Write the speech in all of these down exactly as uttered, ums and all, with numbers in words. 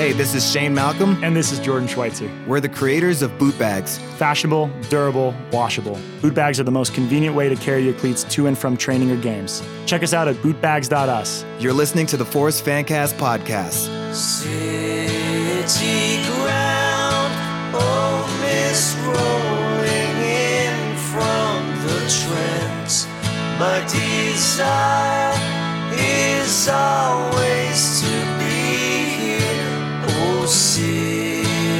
Hey, this is Shane Malcolm. And this is Jordan Schweitzer. We're the creators of Boot Bags. Fashionable, durable, washable. Boot bags are the most convenient way to carry your cleats to and from training or games. Check us out at boot bags dot u s. You're listening to the Forest Fancast podcast. City ground, oh, mist rolling in from the Trent. My desire is always to be here, oh, city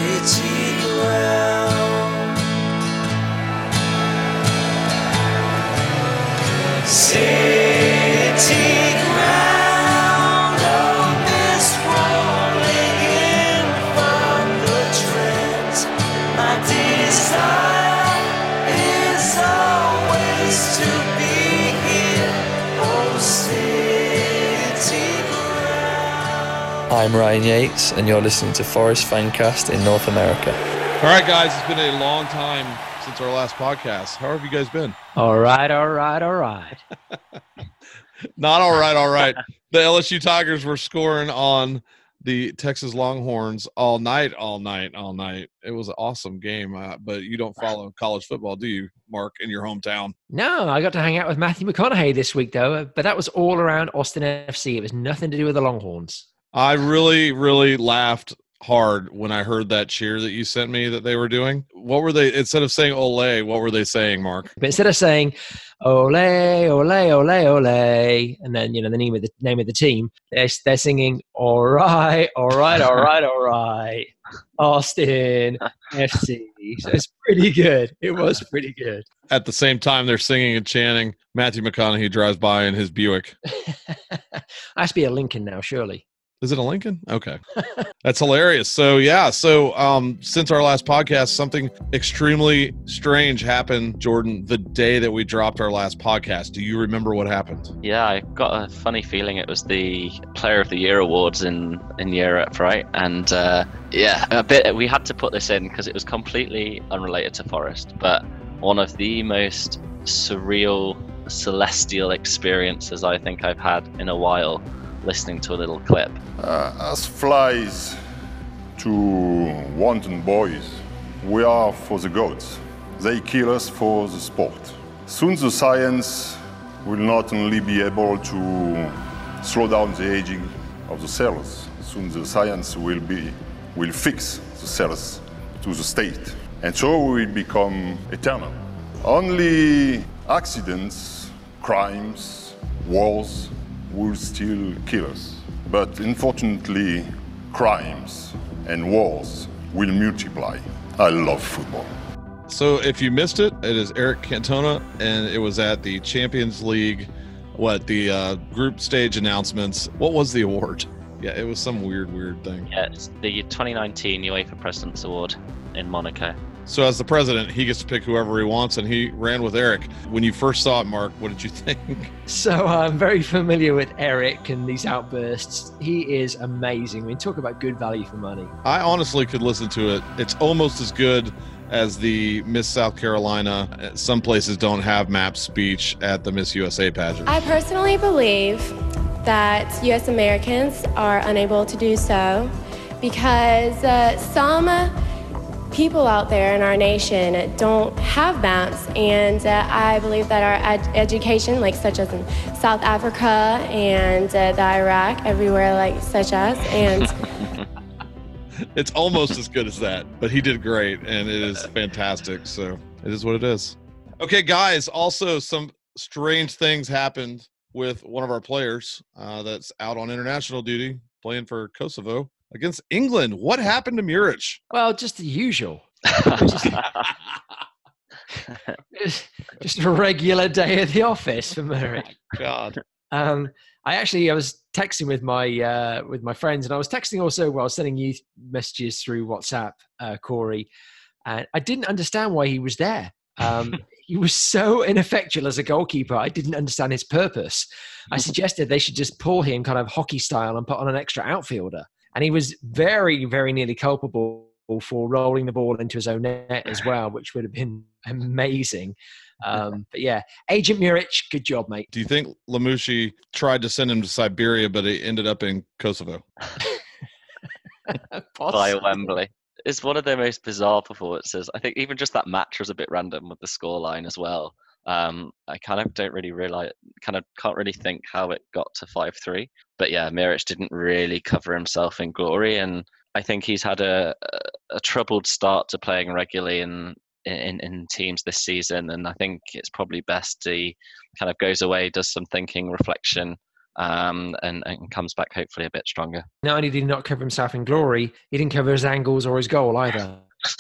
ground. City ground, oh, mist rolling in from the Trent. My desire is always to be here, oh, city ground. I'm Ryan Yates, and you're listening to Forest Fancast in North America. All right, guys, it's been a long time since our last podcast. How have you guys been? All right, all right, all right. Not all right, all right. The L S U Tigers were scoring on the Texas Longhorns all night, all night, all night. It was an awesome game, uh, but you don't follow college football, do you, Mark, in your hometown? No, I got to hang out with Matthew McConaughey this week, though, but that was all around Austin F C. It was nothing to do with the Longhorns. I really, really laughed hard when I heard that cheer that you sent me that they were doing. What were they, instead of saying ole, what were they saying, Mark? But instead of saying ole, ole, ole, ole, and then, you know, the name of the name of the team, they're, they're singing, all right, all right, all right, all right, Austin F C. So it's pretty good. It was pretty good. At the same time, they're singing and chanting, Matthew McConaughey drives by in his Buick. Has to be a Lincoln now, surely. Is it a Lincoln? Okay. That's hilarious. So, yeah. So, um, since our last podcast, something extremely strange happened, Jordan, the day that we dropped our last podcast. Do you remember what happened? Yeah, I got a funny feeling it was the Player of the Year awards in, in Europe, right? And, uh, yeah, a bit. We had to put this in because it was completely unrelated to Forest, but one of the most surreal, celestial experiences I think I've had in a while, listening to a little clip. Uh, as flies to wanton boys, we are for the gods. They kill us for the sport. Soon the science will not only be able to slow down the aging of the cells, soon the science will be will fix the cells to the state. And so we will become eternal. Only accidents, crimes, wars will still kill us. But unfortunately, crimes and wars will multiply. I love football. So if you missed it, it is Eric Cantona, and it was at the Champions League, what, the uh, group stage announcements. What was the award? Yeah, it was some weird, weird thing. Yeah, it's the twenty nineteen UEFA President's Award in Monaco. So as the president, he gets to pick whoever he wants, and he ran with Eric. When you first saw it, Mark, what did you think? So I'm very familiar with Eric and these outbursts. He is amazing. I mean, talk about good value for money. I honestly could listen to it. It's almost as good as the Miss South Carolina. Some places don't have map speech at the Miss U S A pageant. I personally believe that U S Americans are unable to do so because uh, some people out there in our nation don't have maps, and uh, I believe that our ed- education, like such as in South Africa and uh, the Iraq, everywhere like such as, and it's almost as good as that, but he did great, and it is fantastic. So it is what it is. Okay, guys. Also, some strange things happened with one of our players uh, that's out on international duty playing for Kosovo against England. What happened to Muric? Well, just the usual. just, just a regular day at the office for Murray. God. Um, I actually I was texting with my uh, with my friends, and I was texting also while sending you messages through WhatsApp, uh, Corey, and I didn't understand why he was there. Um, he was so ineffectual as a goalkeeper. I didn't understand his purpose. I suggested they should just pull him kind of hockey style and put on an extra outfielder. And he was very, very nearly culpable for rolling the ball into his own net as well, which would have been amazing. Um, but yeah, Agent Muric, good job, mate. Do you think Lamouchi tried to send him to Siberia, but he ended up in Kosovo? by Wembley. It's one of their most bizarre performances. I think even just that match was a bit random with the scoreline as well. Um, I kind of don't really realize, kind of can't really think how it got to five three. But yeah, Miric didn't really cover himself in glory, and I think he's had a, a, a troubled start to playing regularly in, in in teams this season. And I think it's probably best he kind of goes away, does some thinking, reflection, um, and, and comes back hopefully a bit stronger. Not only did he not cover himself in glory, he didn't cover his angles or his goal either.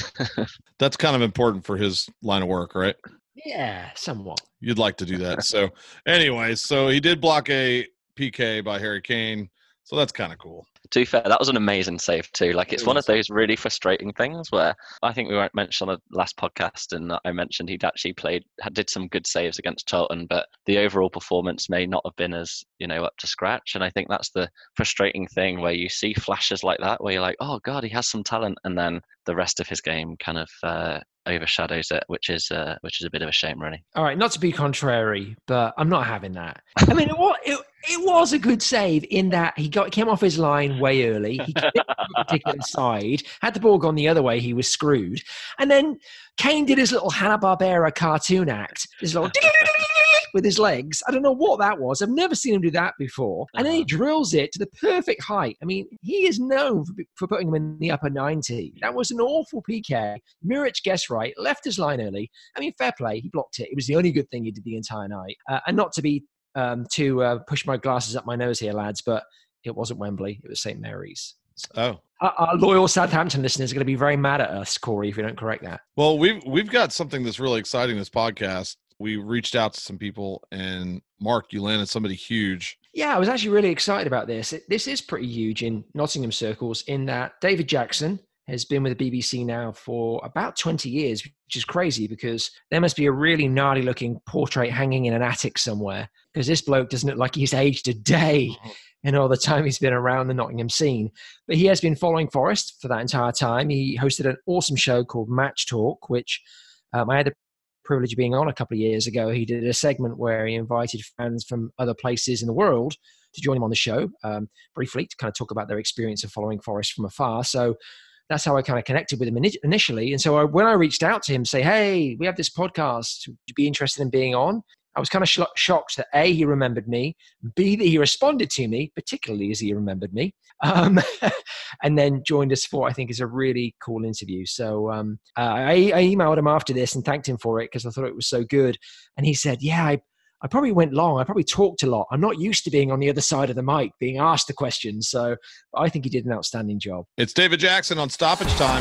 That's kind of important for his line of work, right? Yeah, somewhat. You'd like to do that. So anyways, so he did block a P K by Harry Kane. So that's kind of cool. To be fair, that was an amazing save too. Like, it's one of those really frustrating things where I think we mentioned on the last podcast, and I mentioned he'd actually played, did some good saves against Charlton, but the overall performance may not have been as, you know, up to scratch. And I think that's the frustrating thing, where you see flashes like that, where you're like, oh God, he has some talent, and then the rest of his game kind of uh, overshadows it, which is uh, which is a bit of a shame, really. All right, not to be contrary, but I'm not having that. I mean, it was, it, it was a good save in that he got came off his line way early. He kicked the particular side. Had the ball gone the other way, he was screwed. And then Kane did his little Hanna-Barbera cartoon act, his little with his legs. I don't know what that was. I've never seen him do that before. And then he drills it to the perfect height. I mean, he is known for, for putting him in the upper ninety. That was an awful P K. Miric guessed right, left his line early. I mean, fair play. He blocked it. It was the only good thing he did the entire night. Uh, and not to be um, to uh, push my glasses up my nose here, lads, but it wasn't Wembley. It was Saint Mary's. So oh. Our, our loyal Southampton listeners are going to be very mad at us, Corey, if we don't correct that. Well, we've we've got something that's really exciting this podcast. We reached out to some people, and Mark, you landed somebody huge. Yeah, I was actually really excited about this. It, this is pretty huge in Nottingham circles, in that David Jackson has been with the B B C now for about twenty years, which is crazy because there must be a really gnarly looking portrait hanging in an attic somewhere, because this bloke doesn't look like he's aged a day in all the time he's been around the Nottingham scene. But he has been following Forest for that entire time. He hosted an awesome show called Match Talk, which um, I had the privilege of being on a couple of years ago. He did a segment where he invited fans from other places in the world to join him on the show um, briefly to kind of talk about their experience of following Forest from afar. So that's how I kind of connected with him initially. And so I, when I reached out to him, say, hey, we have this podcast, would you be interested in being on? I was kind of sh- shocked that A, he remembered me, B, that he responded to me, particularly as he remembered me, um, and then joined us for, I think, is a really cool interview. So um, uh, I, I emailed him after this and thanked him for it because I thought it was so good. And he said, yeah, I, I probably went long. I probably talked a lot. I'm not used to being on the other side of the mic, being asked the questions. So I think he did an outstanding job. It's David Jackson on Stoppage Time.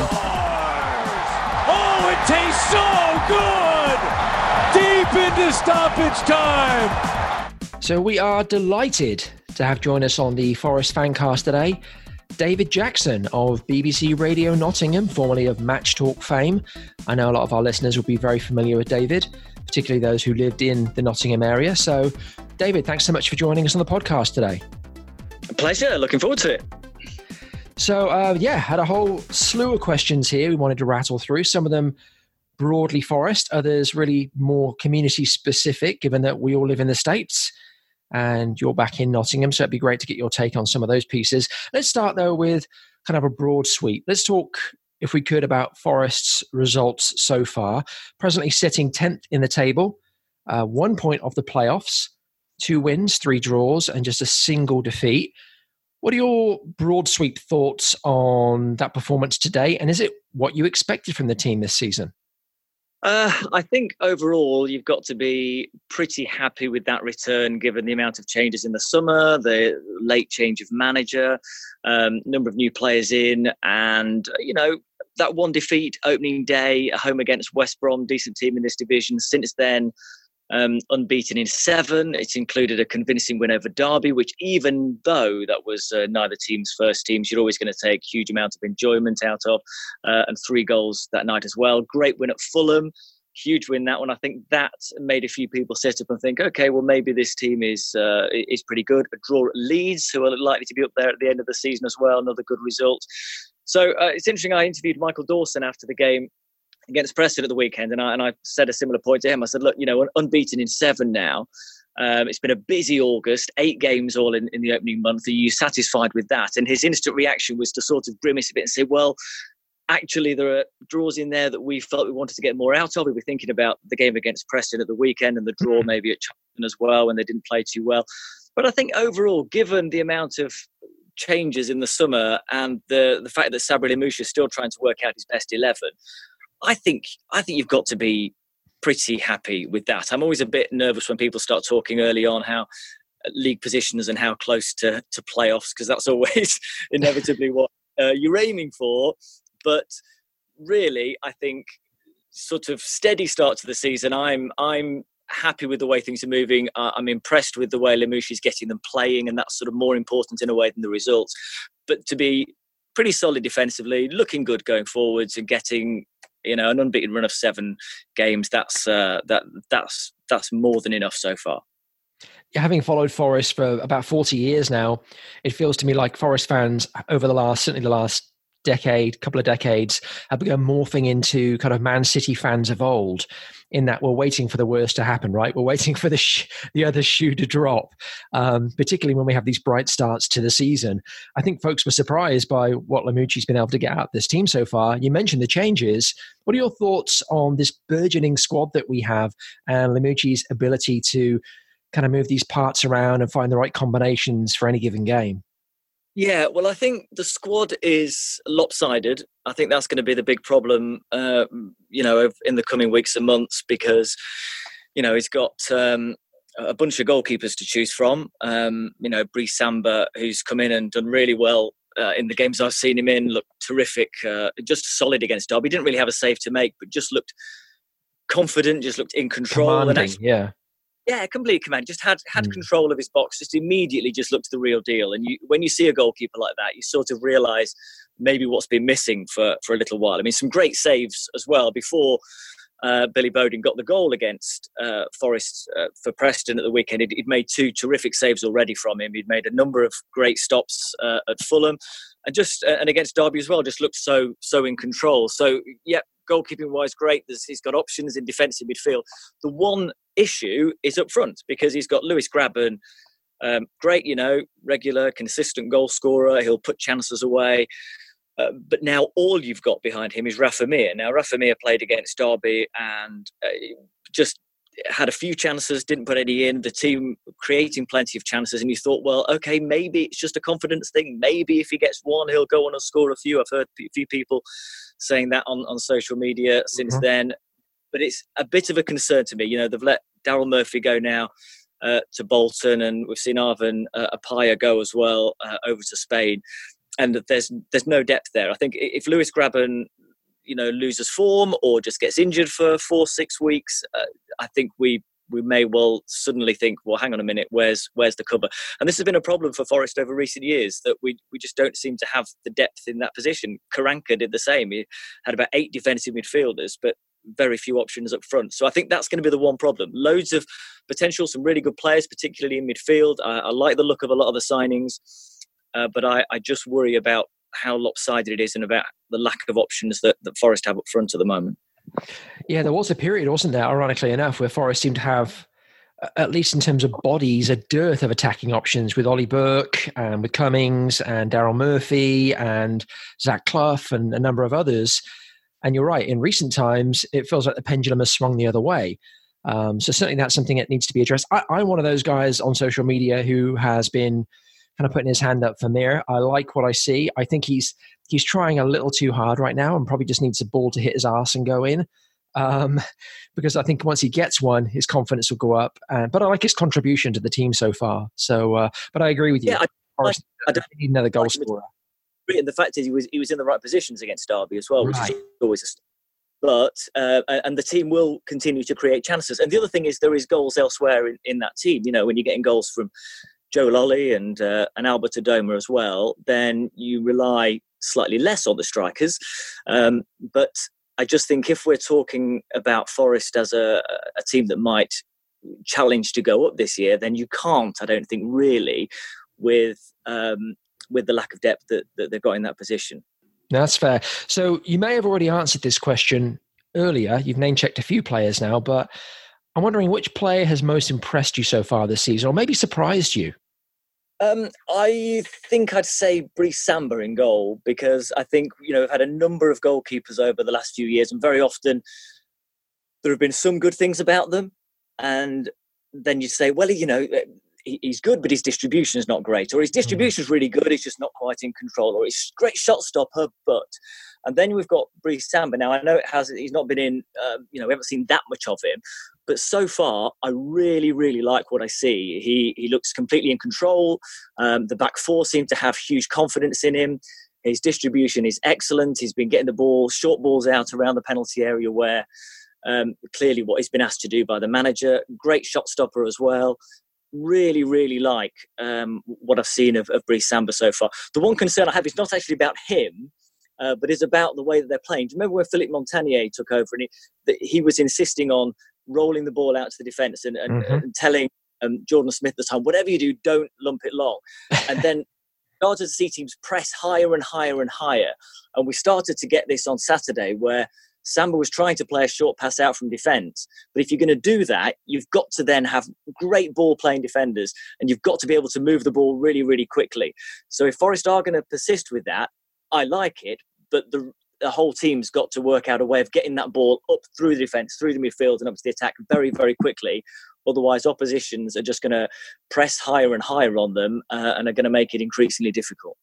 Oh, it tastes so good! Deep into stoppage time. So we are delighted to have joined us on the Forest Fancast today, David Jackson of B B C Radio Nottingham, formerly of Match Talk fame. I know a lot of our listeners will be very familiar with David, particularly those who lived in the Nottingham area. So, David, thanks so much for joining us on the podcast today. A pleasure. Looking forward to it. So, uh, yeah, had a whole slew of questions here we wanted to rattle through. Some of them broadly Forest, others really more community specific, given that we all live in the States and you're back in Nottingham. So it'd be great to get your take on some of those pieces. Let's start, though, with kind of a broad sweep. Let's talk, if we could, about Forest's results so far. Presently sitting tenth in the table, uh, one point off the playoffs, two wins, three draws, and just a single defeat. What are your broad sweep thoughts on that performance today? And is it what you expected from the team this season? Uh, I think overall you've got to be pretty happy with that return, given the amount of changes in the summer, the late change of manager, um, number of new players in, and, you know, that one defeat opening day at home against West Brom, decent team in this division. Since then, um, unbeaten in seven. It's included a convincing win over Derby, which, even though that was uh, neither team's first teams, you're always going to take huge amount of enjoyment out of, uh, and three goals that night as well. Great win at Fulham. Huge win, that one. I think that made a few people sit up and think, okay, well, maybe this team is uh, is pretty good. A draw at Leeds, who are likely to be up there at the end of the season as well. Another good result. So uh, it's interesting. I interviewed Michael Dawson after the game against Preston at the weekend, and I and I said a similar point to him. I said, look, you know, unbeaten in seven now. Um, it's been a busy August, eight games all in, in the opening month. Are you satisfied with that? And his instant reaction was to sort of grimace a bit and say, well, actually, there are draws in there that we felt we wanted to get more out of. We were thinking about the game against Preston at the weekend and the draw maybe at Charlton as well when they didn't play too well. But I think overall, given the amount of changes in the summer and the, the fact that Sabri Lamouchi is still trying to work out his best eleven, I think I think you've got to be pretty happy with that. I'm always a bit nervous when people start talking early on how league positions and how close to, to playoffs, because that's always inevitably what uh, you're aiming for. But really, I think sort of steady start to the season. I'm I'm happy with the way things are moving. Uh, I'm impressed with the way Lamouchi is getting them playing, and that's sort of more important in a way than the results. But to be pretty solid defensively, looking good going forwards, and getting you know an unbeaten run of seven games, that's uh, that that's that's more than enough so far. Having followed Forest for about forty years now, it feels to me like Forest fans over the last certainly the last. decade, couple of decades, have begun morphing into kind of Man City fans of old, in that we're waiting for the worst to happen, right? We're waiting for the sh- the other shoe to drop, um, particularly when we have these bright starts to the season. I think folks were surprised by what Lamouchi's been able to get out of this team so far. You mentioned the changes. What are your thoughts on this burgeoning squad that we have and Lamouchi's ability to kind of move these parts around and find the right combinations for any given game? Yeah, well, I think the squad is lopsided. I think that's going to be the big problem, uh, you know, in the coming weeks and months, because, you know, he's got um, a bunch of goalkeepers to choose from. Um, you know, Brice Samba, who's come in and done really well uh, in the games I've seen him in, looked terrific, uh, just solid against Derby. Didn't really have a save to make, but just looked confident, just looked in control. Commanding, and actually, yeah. Yeah, complete command. Just had had mm. control of his box. Just immediately just looked the real deal. And you, when you see a goalkeeper like that, you sort of realise maybe what's been missing for, for a little while. I mean, some great saves as well before uh, Billy Bowden got the goal against uh, Forest uh, for Preston at the weekend. He'd, he'd made two terrific saves already from him. He'd made a number of great stops uh, at Fulham, and just uh, and against Derby as well. Just looked so so in control. So yeah, goalkeeping wise, great. There's, he's got options in defensive midfield. The one issue is up front, because he's got Lewis Grabban, um, great, you know, regular, consistent goal scorer. He'll put chances away. Uh, but now all you've got behind him is Rafa Mir. Now, Rafa Mir played against Derby and uh, just had a few chances, didn't put any in. The team creating plenty of chances, and you thought, well, okay, maybe it's just a confidence thing. Maybe if he gets one, he'll go on and score a few. I've heard a few people saying that on, on social media since mm-hmm. then. But it's a bit of a concern to me. You know, they've let Daryl Murphy go now uh, to Bolton, and we've seen Arvin uh, Apaya go as well uh, over to Spain. And there's there's no depth there. I think if Lewis Grabban, you know, loses form or just gets injured for four, six weeks, uh, I think we we may well suddenly think, well, hang on a minute, where's where's the cover? And this has been a problem for Forest over recent years, that we we just don't seem to have the depth in that position. Karanka did the same. He had about eight defensive midfielders, but very few options up front. So I think that's going to be the one problem. Loads of potential, some really good players, particularly in midfield. I, I like the look of a lot of the signings, uh, but I, I just worry about how lopsided it is and about the lack of options that, that Forest have up front at the moment. Yeah, there was a period, wasn't there, ironically enough, where Forest seemed to have, at least in terms of bodies, a dearth of attacking options with Ollie Burke and with Cummings and Daryl Murphy and Zach Clough and a number of others. And you're right, in recent times, it feels like the pendulum has swung the other way. Um, so certainly that's something that needs to be addressed. I, I'm one of those guys on social media who has been kind of putting his hand up for Mir. I like what I see. I think he's he's trying a little too hard right now and probably just needs a ball to hit his arse and go in. Um, because I think once he gets one, his confidence will go up. Uh, but I like his contribution to the team so far. So, uh, but I agree with you. Yeah, I, Forest, I, I don't need another goal scorer. And the fact is, he was he was in the right positions against Derby as well, which right. is always a. But uh, and the team will continue to create chances. And the other thing is, there is goals elsewhere in, in that team. You know, when you're getting goals from Joe Lolly and uh, and Albert Adoma as well, then you rely slightly less on the strikers. Um, but I just think if we're talking about Forest as a, a team that might challenge to go up this year, then you can't, I don't think, really, with um, with the lack of depth that, that they've got in that position. That's fair. So you may have already answered this question earlier. You've name-checked a few players now, but I'm wondering which player has most impressed you so far this season, or maybe surprised you? Um, I think I'd say Brice Samba in goal, because I think, you know, we've had a number of goalkeepers over the last few years, and very often there have been some good things about them. And then you say, well, you know, he's good, but his distribution is not great, or his distribution is really good, he's just not quite in control, or he's a great shot stopper, but. And then we've got Brice Samba. Now, I know it has, he's not been in, um, you know, we haven't seen that much of him, but so far, I really, really like what I see. He he looks completely in control. Um, the back four seem to have huge confidence in him. His distribution is excellent. He's been getting the ball, short balls out around the penalty area where um, clearly what he's been asked to do by the manager. Great shot stopper as well. Really, really like um, what I've seen of, of Brice Samba so far. The one concern I have is not actually about him, Uh, but it's about the way that they're playing. Do you remember when Philippe Montagnier took over and he, that he was insisting on rolling the ball out to the defence and, and, mm-hmm. and telling um, Jordan Smith at the time, whatever you do, don't lump it long. And then started to see teams press higher and higher and higher. And we started to get this on Saturday where Samba was trying to play a short pass out from defence. But if you're going to do that, you've got to then have great ball-playing defenders and you've got to be able to move the ball really, really quickly. So if Forest are going to persist with that, I like it, but the the whole team's got to work out a way of getting that ball up through the defence, through the midfield and up to the attack very, very quickly. Otherwise, oppositions are just going to press higher and higher on them uh, and are going to make it increasingly difficult.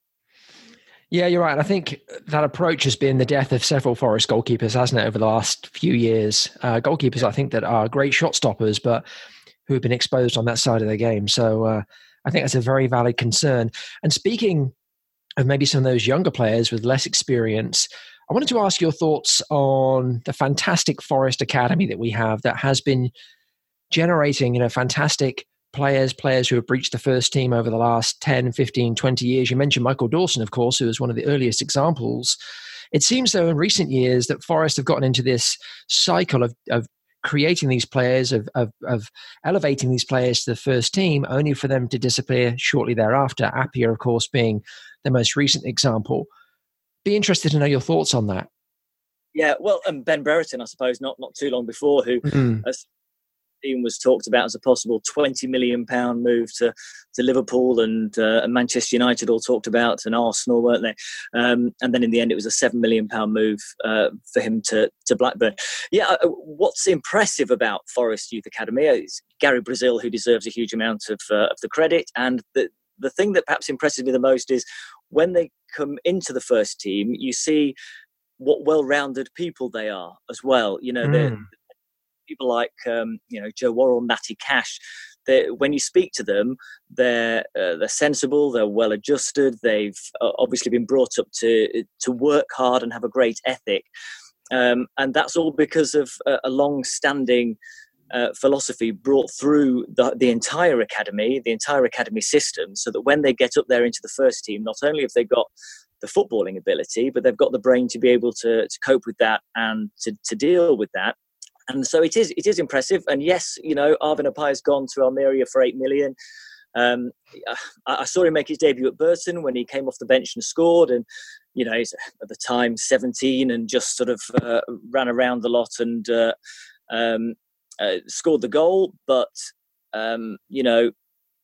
Yeah, you're right. I think that approach has been the death of several Forest goalkeepers, hasn't it, over the last few years? Uh, goalkeepers, I think, that are great shot stoppers, but who have been exposed on that side of the game. So uh, I think that's a very valid concern. And speaking of maybe some of those younger players with less experience, I wanted to ask your thoughts on the fantastic Forest Academy that we have that has been generating, you know, fantastic players, players who have reached the first team over the last ten, fifteen, twenty years. You mentioned Michael Dawson, of course, who was one of the earliest examples. It seems, though, in recent years that Forest have gotten into this cycle of, of creating these players, of, of, of elevating these players to the first team, only for them to disappear shortly thereafter. Appiah, of course, being the most recent example. Be interested to know your thoughts on that. Yeah, well, and Ben Brereton, I suppose, not not too long before, who mm. as team was talked about as a possible twenty million pounds move to, to Liverpool, and, uh, and Manchester United all talked about, and Arsenal, weren't they? Um, and then in the end, it was a seven million pounds move uh, for him to, to Blackburn. Yeah, uh, what's impressive about Forest Youth Academy is Gary Brazil, who deserves a huge amount of, uh, of the credit, and the The thing that perhaps impresses me the most is when they come into the first team, you see what well-rounded people they are as well. You know, mm. they're, people like, um, you know, Joe Worrell, Matty Cash. When you speak to them, they're uh, they're sensible, they're well-adjusted. They've uh, obviously been brought up to to work hard and have a great ethic. Um, and that's all because of a, a long-standing Uh, philosophy brought through the, the entire academy, the entire academy system, so that when they get up there into the first team, not only have they got the footballing ability, but they've got the brain to be able to, to cope with that and to, to deal with that. And so it is it is impressive. And yes, you know, Arvin Appiah has gone to Almeria for eight million. Um, I, I saw him make his debut at Burton when he came off the bench and scored. And, you know, he's at the time seventeen and just sort of uh, ran around a lot and uh, um, Uh, scored the goal, but um, you know,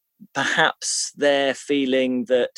perhaps they're feeling that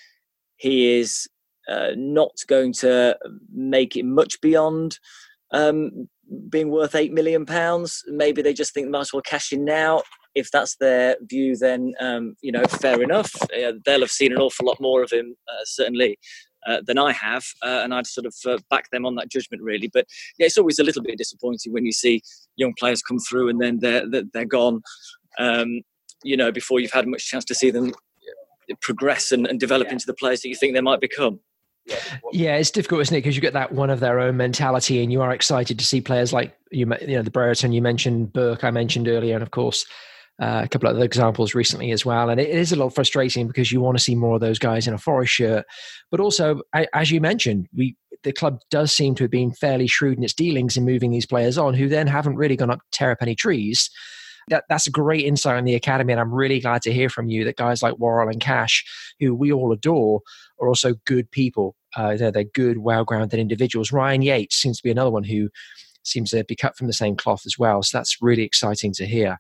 he is uh, not going to make it much beyond um, being worth eight million pounds. Maybe they just think they might as well cash in now. If that's their view, then um, you know, fair enough. Uh, they'll have seen an awful lot more of him, uh, certainly. Uh, than I have, uh, and I'd sort of uh, back them on that judgment, really. But yeah, it's always a little bit disappointing when you see young players come through and then they're they're gone. Um, you know, before you've had much chance to see them progress and, and develop yeah. into the players that you think they might become. Yeah, it's difficult, isn't it? Because you get that one of their own mentality, and you are excited to see players like you, you know, the Brereton you mentioned, Burke I mentioned earlier, and of course. Uh, a couple of other examples recently as well. And it is a little frustrating because you want to see more of those guys in a Forest shirt. But also, as you mentioned, we the club does seem to have been fairly shrewd in its dealings in moving these players on who then haven't really gone up to tear up any trees. That, that's a great insight on the academy. And I'm really glad to hear from you that guys like Worrell and Cash, who we all adore, are also good people. Uh, they're, they're good, well-grounded individuals. Ryan Yates seems to be another one who seems to be cut from the same cloth as well. So that's really exciting to hear.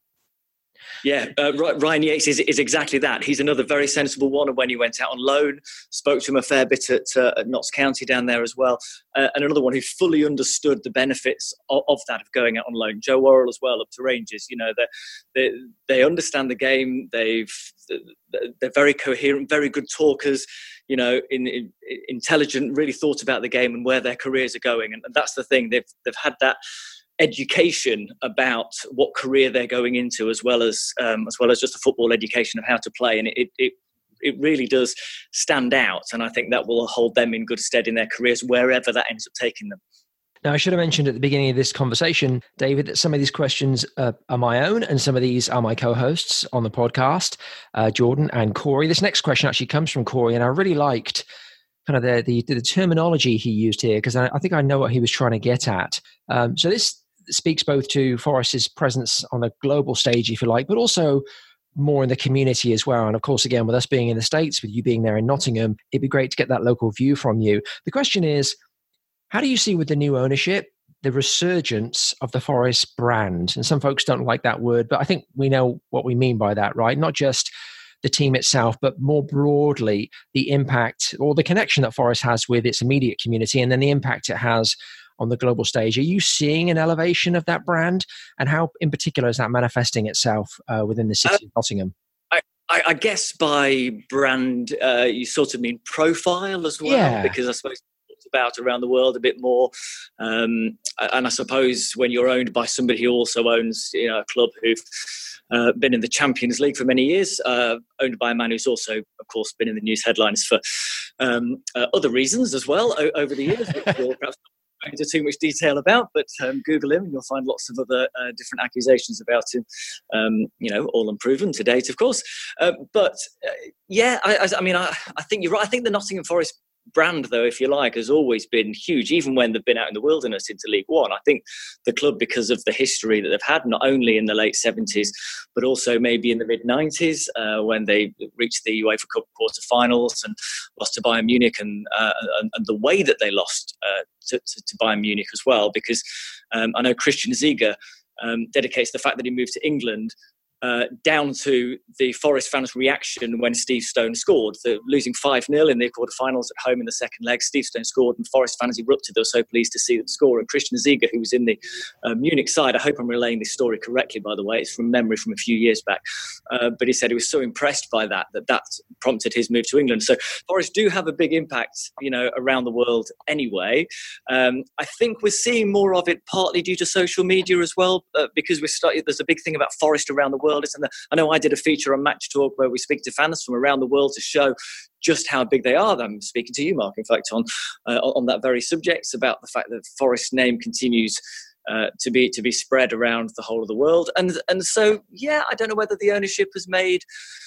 Yeah, uh, Ryan Yates is, is exactly that. He's another very sensible one. And when he went out on loan, spoke to him a fair bit at, uh, at Notts County down there as well. Uh, and another one who fully understood the benefits of, of that, of going out on loan. Joe Worrell as well, up to Rangers. You know, they they understand the game. They've they're very coherent, very good talkers. You know, in, in, intelligent, really thought about the game and where their careers are going. And, and that's the thing. They've they've had that education about what career they're going into, as well as um, as well as just a football education of how to play, and it, it it really does stand out. And I think that will hold them in good stead in their careers, wherever that ends up taking them. Now, I should have mentioned at the beginning of this conversation, David, that some of these questions uh, are my own, and some of these are my co-hosts on the podcast, uh, Jordan and Corey. This next question actually comes from Corey, and I really liked kind of the the, the terminology he used here, because I, I think I know what he was trying to get at. Um, so this speaks both to Forest's presence on the global stage, if you like, but also more in the community as well. And of course, again, with us being in the States, with you being there in Nottingham, it'd be great to get that local view from you. The question is, how do you see with the new ownership, the resurgence of the Forest brand? And some folks don't like that word, but I think we know what we mean by that, right? Not just the team itself, but more broadly, the impact or the connection that Forest has with its immediate community, and then the impact it has on the global stage. Are you seeing an elevation of that brand, and how in particular is that manifesting itself uh, within the city uh, of Nottingham? I, I guess by brand, uh, you sort of mean profile as well, yeah. Because I suppose it's about around the world a bit more. Um, and I suppose when you're owned by somebody who also owns, you know, a club who've uh, been in the Champions League for many years, uh, owned by a man who's also, of course, been in the news headlines for um, uh, other reasons as well o- over the years, which we'll perhaps into too much detail about, but um, Google him and you'll find lots of other uh, different accusations about him, um, you know, all unproven to date, of course. Uh, but uh, yeah, I, I, I mean, I, I think you're right. I think the Nottingham Forest brand, though, if you like, has always been huge, even when they've been out in the wilderness into League One. I think the club, because of the history that they've had, not only in the late seventies, but also maybe in the mid nineties, uh, when they reached the UEFA Cup quarter-finals and lost to Bayern Munich, and, uh, and, and the way that they lost uh, to, to, to Bayern Munich as well, because um, I know Christian Ziege um, dedicates the fact that he moved to England Uh, down to the Forest fans' reaction when Steve Stone scored. The, losing five nil in the quarterfinals at home in the second leg, Steve Stone scored and Forest fans erupted. They were so pleased to see them score. And Christian Ziege, who was in the uh, Munich side, I hope I'm relaying this story correctly, by the way, it's from memory from a few years back, uh, but he said he was so impressed by that, that that prompted his move to England. So Forest do have a big impact, you know, around the world anyway. Um, I think we're seeing more of it partly due to social media as well, uh, because we're starting, there's a big thing about Forest around the world. And I know I did a feature on Match Talk where we speak to fans from around the world to show just how big they are. I'm speaking to you, Mark, in fact, on uh, on that very subject, about the fact that Forest name continues uh, to be to be spread around the whole of the world. And and so, yeah, I don't know whether the ownership has made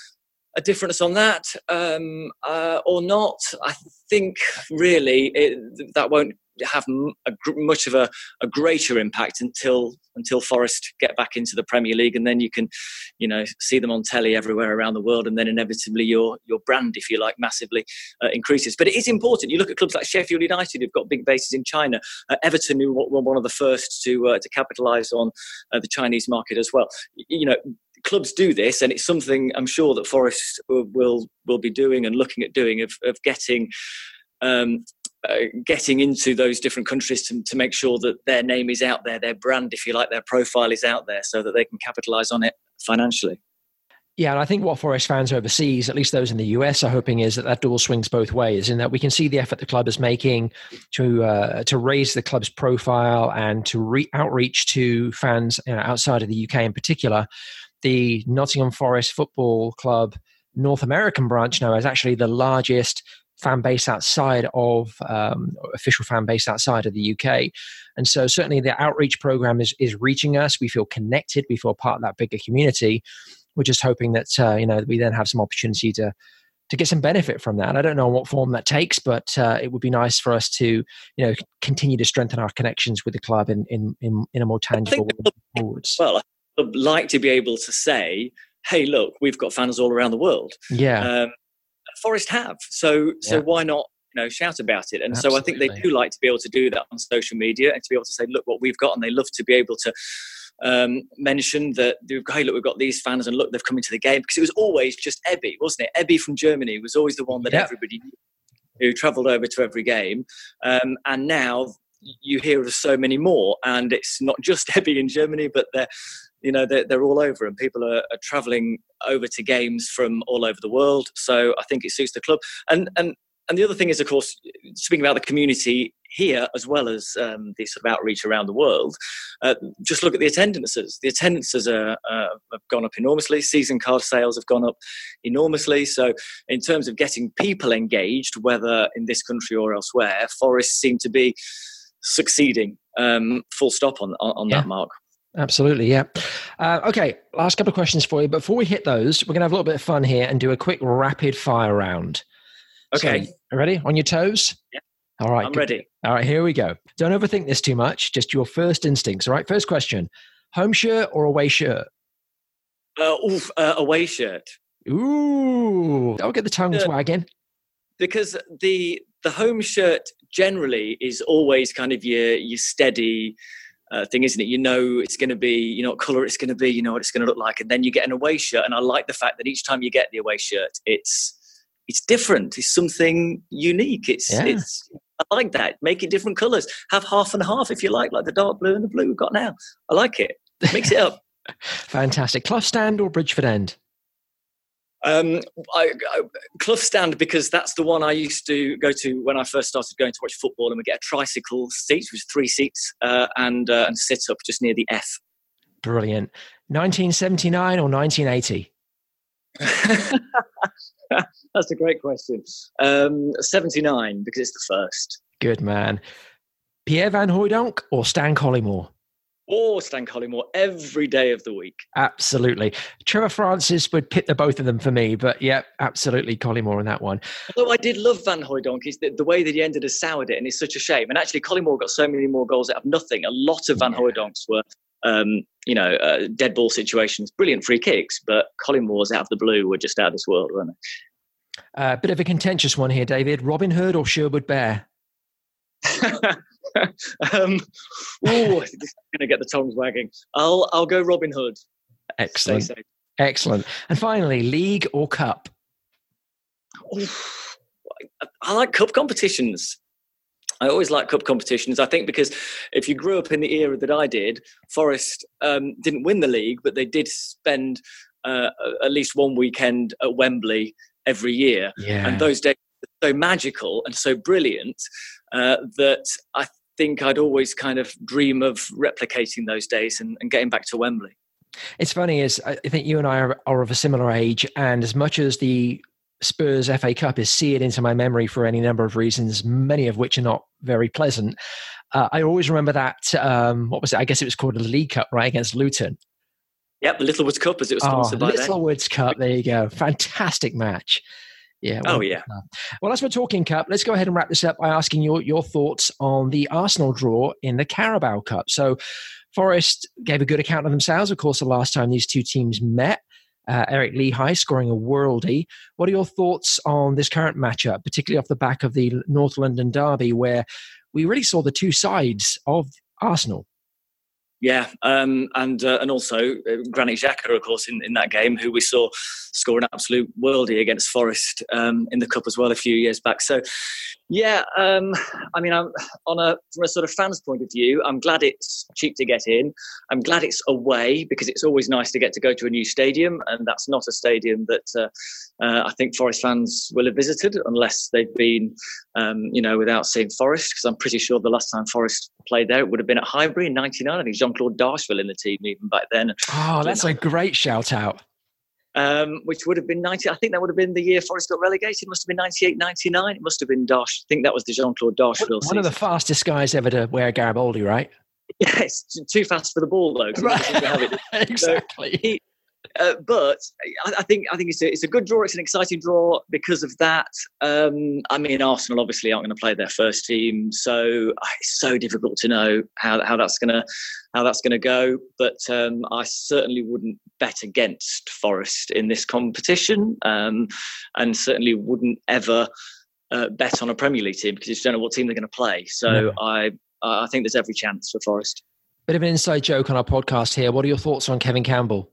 a difference on that um, uh, or not. I think really it, that won't have a, much of a, a greater impact until until Forest get back into the Premier League, and then you can, you know, see them on telly everywhere around the world, and then inevitably your your brand, if you like, massively uh, increases. But it is important. You look at clubs like Sheffield United, who've got big bases in China. Uh, Everton, who were one of the first to uh, to capitalise on uh, the Chinese market as well. You know, clubs do this, and it's something I'm sure that Forest will will, will be doing and looking at doing, of of getting. Um, Uh, getting into those different countries to, to make sure that their name is out there, their brand, if you like, their profile is out there, so that they can capitalise on it financially. Yeah, and I think what Forest fans overseas, at least those in the U S, are hoping is that that door swings both ways, in that we can see the effort the club is making to uh, to raise the club's profile and to re- outreach to fans, you know, outside of the U K in particular. The Nottingham Forest Football Club North American branch now is actually the largest fan base outside of um, official fan base outside of the U K. And so certainly the outreach program is, is reaching us. We feel connected. We feel part of that bigger community. We're just hoping that, uh, you know, we then have some opportunity to, to get some benefit from that. I don't know what form that takes, but uh, it would be nice for us to, you know, continue to strengthen our connections with the club in, in, in, in a more tangible way forwards. Well, I'd like to be able to say, hey, look, we've got fans all around the world. Yeah. Um, Forest have. So so yeah. Why not you know, shout about it. And Absolutely. So I think they do like to be able to do that on social media and to be able to say, look what we've got. And they love to be able to um, mention that, hey, look, we've got these fans and look, they've come into the game. Because it was always just Ebbe, wasn't it? Ebbe from Germany was always the one that yep. everybody knew, who travelled over to every game. Um, and now you hear of so many more. And it's not just Ebbe in Germany, but they're, you know, they're, they're all over, and people are, are travelling over to games from all over the world. So I think it suits the club. And and and the other thing is, of course, speaking about the community here as well as um, the sort of outreach around the world, uh, just look at the attendances. The attendances are, uh, have gone up enormously. Season card sales have gone up enormously. So in terms of getting people engaged, whether in this country or elsewhere, Forest seem to be succeeding, um, full stop on, on, on yeah. that mark. Absolutely, yeah. Uh, okay, last couple of questions for you. Before we hit those, we're going to have a little bit of fun here and do a quick rapid fire round. Okay. So, ready? On your toes? Yeah. All right. I'm good. ready. All right, here we go. Don't overthink this too much. Just your first instincts. All right, first question. Home shirt or away shirt? Uh, oof, uh, away shirt. Ooh. Don't get the tongues uh, wagging. Because the the home shirt generally is always kind of your, your steady... Uh, thing, isn't it? You know it's going to be, you know what colour it's going to be, you know what it's going to look like, and then you get an away shirt. And I like the fact that each time you get the away shirt, it's it's different. It's something unique. It's yeah. it's. I like that. Make it different colours. Have half and half if you like, like the dark blue and the blue we've got now. I like it. Mix it up. Fantastic. Clough Stand or Bridgeford End? Um, I, I, Clough Stand, because that's the one I used to go to when I first started going to watch football, and we get a tricycle seat with three seats uh, and uh, and sit up just near the F. Brilliant. nineteen seventy-nine or nineteen eighty? That's a great question. Um, seventy-nine, because it's the first. Good man. Pierre Van Hooijdonk or Stan Collymore? Or Stan Collymore every day of the week. Absolutely. Trevor Francis would pit the both of them for me, but yeah, absolutely Collymore in that one. Although I did love Van Hooijdonk, is the, the way that he ended has soured it, and it's such a shame. And actually, Collymore got so many more goals out of nothing. A lot of Van yeah. Hooijdonks were, um, you know, uh, dead ball situations, brilliant free kicks, but Collymore's out of the blue were just out of this world, weren't they? A uh, bit of a contentious one here, David. Robin Hood or Sherwood Bear? um, oh, this is going to get the tongues wagging. I'll I'll go Robin Hood. Excellent, excellent. And finally, league or cup? Oh, I like cup competitions. I always like cup competitions. I think because if you grew up in the era that I did, Forest um, didn't win the league, but they did spend uh, at least one weekend at Wembley every year, yeah. and those days were so magical and so brilliant. Uh, that I think I'd always kind of dream of replicating those days and, and getting back to Wembley. It's funny, is I think you and I are, are of a similar age, and as much as the Spurs F A Cup is seared into my memory for any number of reasons, many of which are not very pleasant, uh, I always remember that, um, what was it? I guess it was called a League Cup, right, against Luton. Yep, the Littlewoods Cup, as it was sponsored oh, by Littlewoods Cup, there you go. Fantastic match. Yeah. Well, oh, yeah. Well, as we're talking Cup, let's go ahead and wrap this up by asking your, your thoughts on the Arsenal draw in the Carabao Cup. So Forest gave a good account of themselves, of course, the last time these two teams met. Uh, Eric Lehigh scoring a worldie. What are your thoughts on this current matchup, particularly off the back of the North London derby, where we really saw the two sides of Arsenal? Yeah, um, and uh, and also uh, Granit Xhaka, of course, in, in that game, who we saw score an absolute worldie against Forest um, in the Cup as well a few years back. So, yeah, um, I mean, I'm on a from a sort of fan's point of view, I'm glad it's cheap to get in. I'm glad it's away, because it's always nice to get to go to a new stadium, and that's not a stadium that uh, uh, I think Forest fans will have visited unless they've been, um, you know, without seeing Forest, because I'm pretty sure the last time Forest played there, it would have been at Highbury in ninety-nine. I think Jean-Claude Darcheville in the team even back then. Oh, that's a great shout out. Um, which would have been ninety. I think that would have been the year Forest got relegated. It must have been ninety-eight, ninety-nine. It must have been Darsh. I think that was the Jean-Claude Darcheville One season. of the fastest guys ever to wear Garibaldi, right? Yes, too fast for the ball though. Right. Exactly. So he, Uh, but I, I think I think it's a, it's a good draw. It's an exciting draw because of that. Um, I mean, Arsenal obviously aren't going to play their first team, so it's so difficult to know how how that's gonna how that's gonna go. But um, I certainly wouldn't bet against Forest in this competition, um, and certainly wouldn't ever uh, bet on a Premier League team because you just don't know what team they're going to play. So yeah. I I think there's every chance for Forest. Bit of an inside joke on our podcast here. What are your thoughts on Kevin Campbell?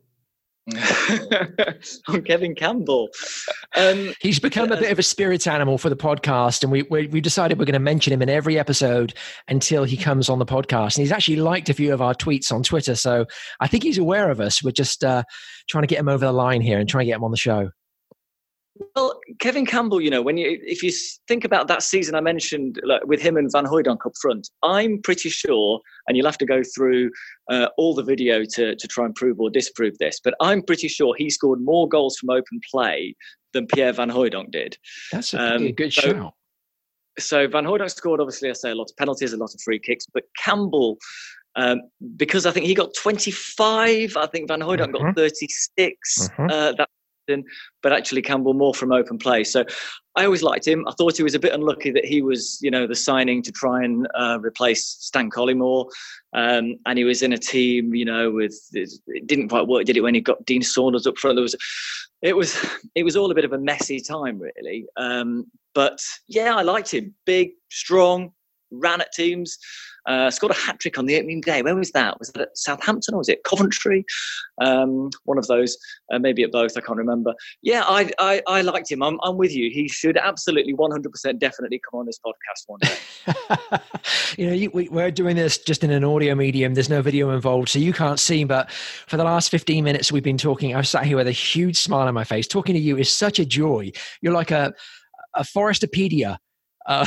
on Kevin Campbell. Um, He's become a bit of a spirit animal for the podcast, and we we, we decided we're going to mention him in every episode until he comes on the podcast. And he's actually liked a few of our tweets on Twitter, so I think he's aware of us. We're just uh, trying to get him over the line here and trying to get him on the show. Well, Kevin Campbell, you know, when you if you think about that season I mentioned like, with him and Van Hooijdonk up front, I'm pretty sure, and you'll have to go through uh, all the video to to try and prove or disprove this, but I'm pretty sure he scored more goals from open play than Pierre Van Hooijdonk did. That's a pretty um, good so, shout. So Van Hooijdonk scored, obviously, I say a lot of penalties, a lot of free kicks, but Campbell, um, because I think he got twenty-five, I think Van Hooijdonk mm-hmm. got thirty-six. Mm-hmm. Uh, that but actually Campbell more from open play. So I always liked him. I thought he was a bit unlucky that he was, you know, the signing to try and uh, replace Stan Collymore. Um, and he was in a team, you know, with, it didn't quite work, did it, when he got Dean Saunders up front? There was, it was, it was all a bit of a messy time, really. Um, but yeah, I liked him. Big, strong, ran at teams. Uh, scored a hat-trick on the opening day. Where was that? Was that at Southampton or was it Coventry? Um, one of those, uh, maybe at both, I can't remember. Yeah, I I, I liked him. I'm, I'm with you. He should absolutely one hundred percent definitely come on this podcast one day. you know, you, we, we're doing this just in an audio medium. There's no video involved, so you can't see. But for the last fifteen minutes we've been talking, I've sat here with a huge smile on my face. Talking to you is such a joy. You're like a, a Forestopedia. Uh,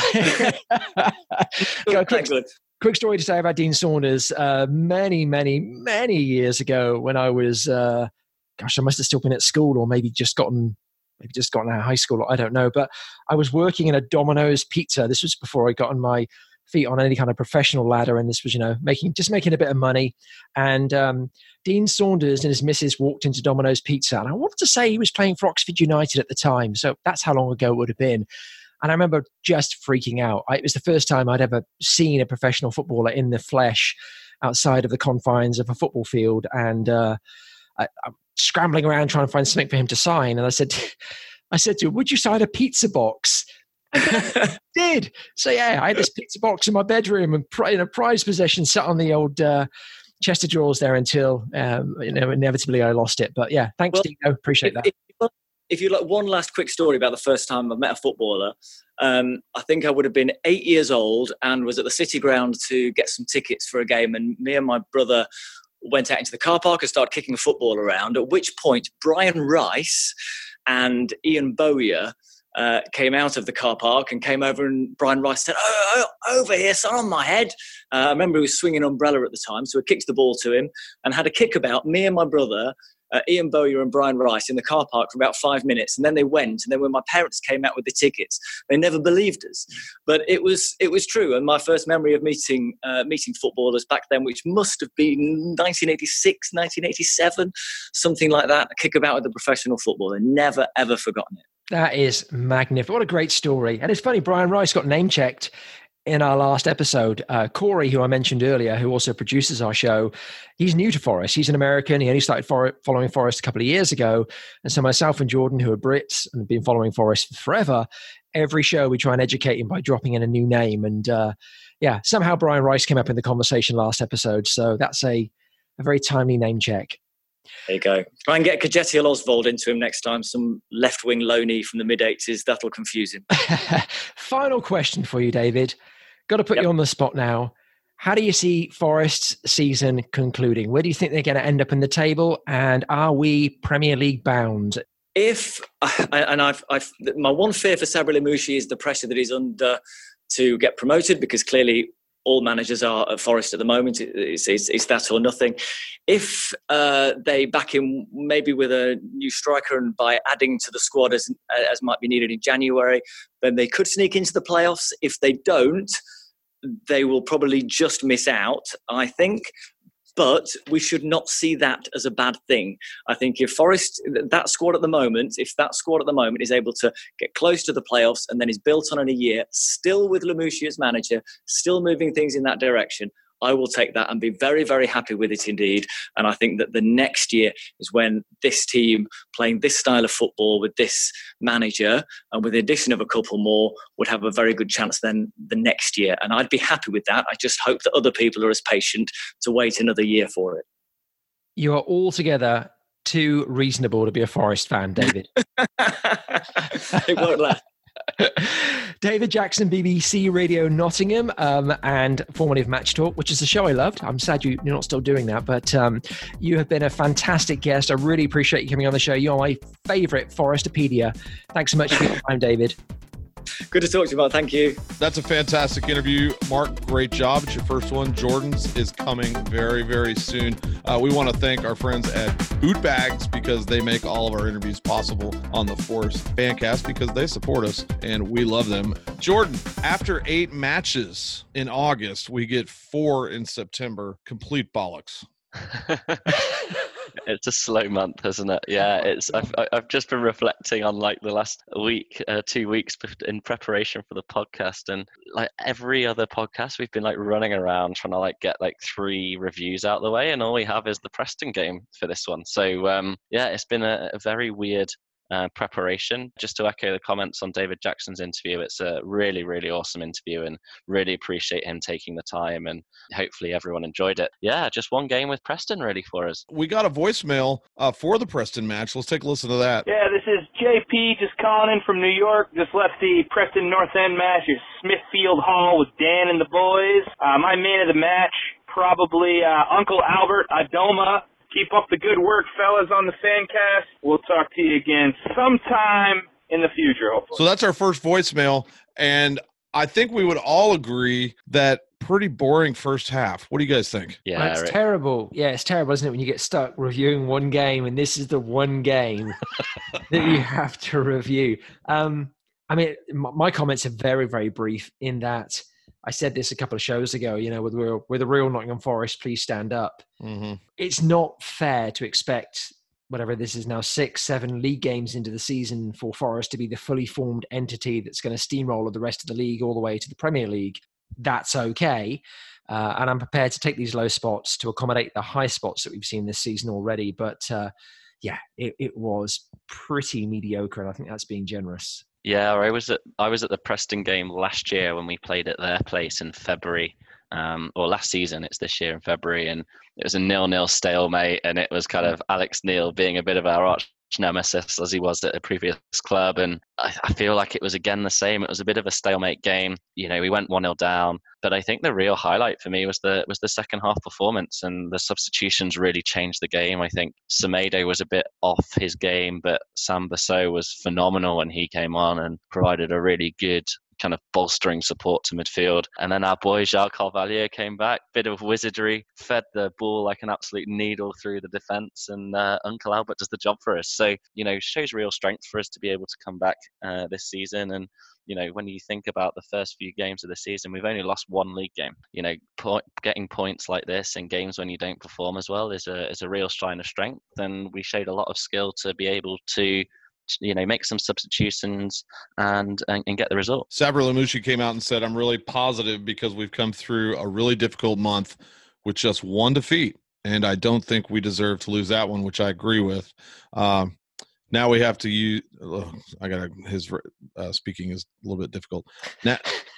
good, quick, good. Quick story to say about Dean Saunders. Uh, many, many, many years ago, when I was, uh, gosh, I must have still been at school, or maybe just gotten, maybe just gotten out of high school. I don't know. But I was working in a Domino's Pizza. This was before I got on my feet on any kind of professional ladder, and this was, you know, making just making a bit of money. And um, Dean Saunders and his missus walked into Domino's Pizza, and I wanted to say he was playing for Oxford United at the time, so that's how long ago it would have been. And I remember just freaking out. I, it was the first time I'd ever seen a professional footballer in the flesh outside of the confines of a football field. And uh, I, I'm scrambling around trying to find something for him to sign. And I said, I said to him, would you sign a pizza box? I did. So yeah, I had this pizza box in my bedroom and in a prized possession sat on the old uh, chest of drawers there until um, you know, inevitably I lost it. But yeah, thanks, well, Dino. Appreciate that. If, if, If you like one last quick story about the first time I met a footballer, um, I think I would have been eight years old and was at the City Ground to get some tickets for a game. And me and my brother went out into the car park and started kicking a football around, at which point Brian Rice and Ian Bowyer uh, came out of the car park and came over, and Brian Rice said, oh, oh over here, son, on my head. Uh, I remember he was swinging an umbrella at the time, so I kicked the ball to him and had a kickabout, me and my brother, Uh, Ian Bowyer and Brian Rice in the car park for about five minutes, and then they went. And then when my parents came out with the tickets, they never believed us. But it was it was true. And my first memory of meeting uh, meeting footballers back then, which must have been nineteen eighty-six, nineteen eighty-seven, something like that. A kickabout with a professional footballer. Never ever forgotten it. That is magnificent. What a great story. And it's funny, Brian Rice got name checked in our last episode. uh, Corey, who I mentioned earlier, who also produces our show, he's new to Forest. He's an American. He only started for- following Forest a couple of years ago. And so myself and Jordan, who are Brits and have been following Forest forever, every show we try and educate him by dropping in a new name. And uh, yeah, somehow Brian Rice came up in the conversation last episode. So that's a, a very timely name check. There you go. Try and get Kajetiel Oswald into him next time, some left-wing loanee from the mid-eighties. That'll confuse him. Final question for you, David. Got to put Yep. you on the spot now. How do you see Forest's season concluding? Where do you think they're going to end up in the table? And are we Premier League bound? If, and I've, I've, my one fear for Sabri Lamouchi is the pressure that he's under to get promoted, because clearly all managers are at Forest at the moment. It's, it's, it's that or nothing. If uh, they back him maybe with a new striker and by adding to the squad as, as might be needed in January, then they could sneak into the playoffs. If they don't, they will probably just miss out, I think. But we should not see that as a bad thing. I think if Forest, that squad at the moment, if that squad at the moment is able to get close to the playoffs and then is built on in a year, still with Lamouchi as manager, still moving things in that direction, I will take that and be very, very happy with it indeed. And I think that the next year is when this team playing this style of football with this manager and with the addition of a couple more would have a very good chance then the next year. And I'd be happy with that. I just hope that other people are as patient to wait another year for it. You are altogether too reasonable to be a Forest fan, David. It won't last. David Jackson, B B C Radio Nottingham, um, and formerly of Match Talk, which is a show I loved. I'm sad you, you're not still doing that, but um, you have been a fantastic guest. I really appreciate you coming on the show. You're my favourite Forestopedia. Thanks so much for your time, David. Good to talk to you, Mark. Thank you. That's a fantastic interview. Mark, great job. It's your first one. Jordan's is coming very, very soon. Uh, we want to thank our friends at Boot Bags because they make all of our interviews possible on the Forest Fancast because they support us and we love them. Jordan, after eight matches in August, we get four in September. Complete bollocks. It's a slow month, isn't it? Yeah, it's. I've I've just been reflecting on like the last week, uh, two weeks in preparation for the podcast, and like every other podcast, we've been like running around trying to like get like three reviews out of the way, and all we have is the Preston game for this one. So um, yeah, it's been a, a very weird Uh, preparation. Just to echo the comments on David Jackson's interview, it's a really, really awesome interview and really appreciate him taking the time and hopefully everyone enjoyed it. Yeah, just one game with Preston really for us. We got a voicemail uh, for the Preston match. Let's take a listen to that. Yeah, this is J P just calling in from New York. Just left the Preston North End match at Smithfield Hall with Dan and the boys. Uh, my man of the match, probably uh, Uncle Albert Adoma. Keep up the good work, fellas, on the Fancast. We'll talk to you again sometime in the future, hopefully. So that's our first voicemail, and I think we would all agree that pretty boring first half. What do you guys think? Yeah, well, it's right. terrible. Yeah, it's terrible, isn't it, when you get stuck reviewing one game, and this is the one game that you have to review. Um, I mean, my comments are very, very brief in that I said this a couple of shows ago, you know, with real, with a real Nottingham Forest, please stand up. Mm-hmm. It's not fair to expect, whatever this is now, six, seven league games into the season for Forest to be the fully formed entity that's going to steamroller the rest of the league all the way to the Premier League. That's okay. Uh, and I'm prepared to take these low spots to accommodate the high spots that we've seen this season already. But uh, yeah, it, it was pretty mediocre. And I think that's being generous. Yeah, I was at I was at the Preston game last year when we played at their place in February, um, or last season. It's this year in February, and it was a nil-nil stalemate, and it was kind of Alex Neil being a bit of our arch nemesis as he was at a previous club, and I, I feel like it was again the same. It was a bit of a stalemate game. You know, we went one nil down, but I think the real highlight for me was the was the second half performance, and the substitutions really changed the game. I think Semedo was a bit off his game, but Sam Basso was phenomenal when he came on and provided a really good kind of bolstering support to midfield. And then our boy João Carvalho came back, bit of wizardry, fed the ball like an absolute needle through the defence, and uh, Uncle Albert does the job for us. So, you know, shows real strength for us to be able to come back uh, this season. And, you know, when you think about the first few games of the season, we've only lost one league game. You know, po- getting points like this in games when you don't perform as well is a is a real sign of strength. And we showed a lot of skill to be able to, you know, make some substitutions and, and and get the result. Sabri Lamouchi came out and said, I'm really positive because we've come through a really difficult month with just one defeat, and I don't think we deserve to lose that one, which I agree with. Um, now we have to use oh, I gotta his uh, speaking is a little bit difficult now.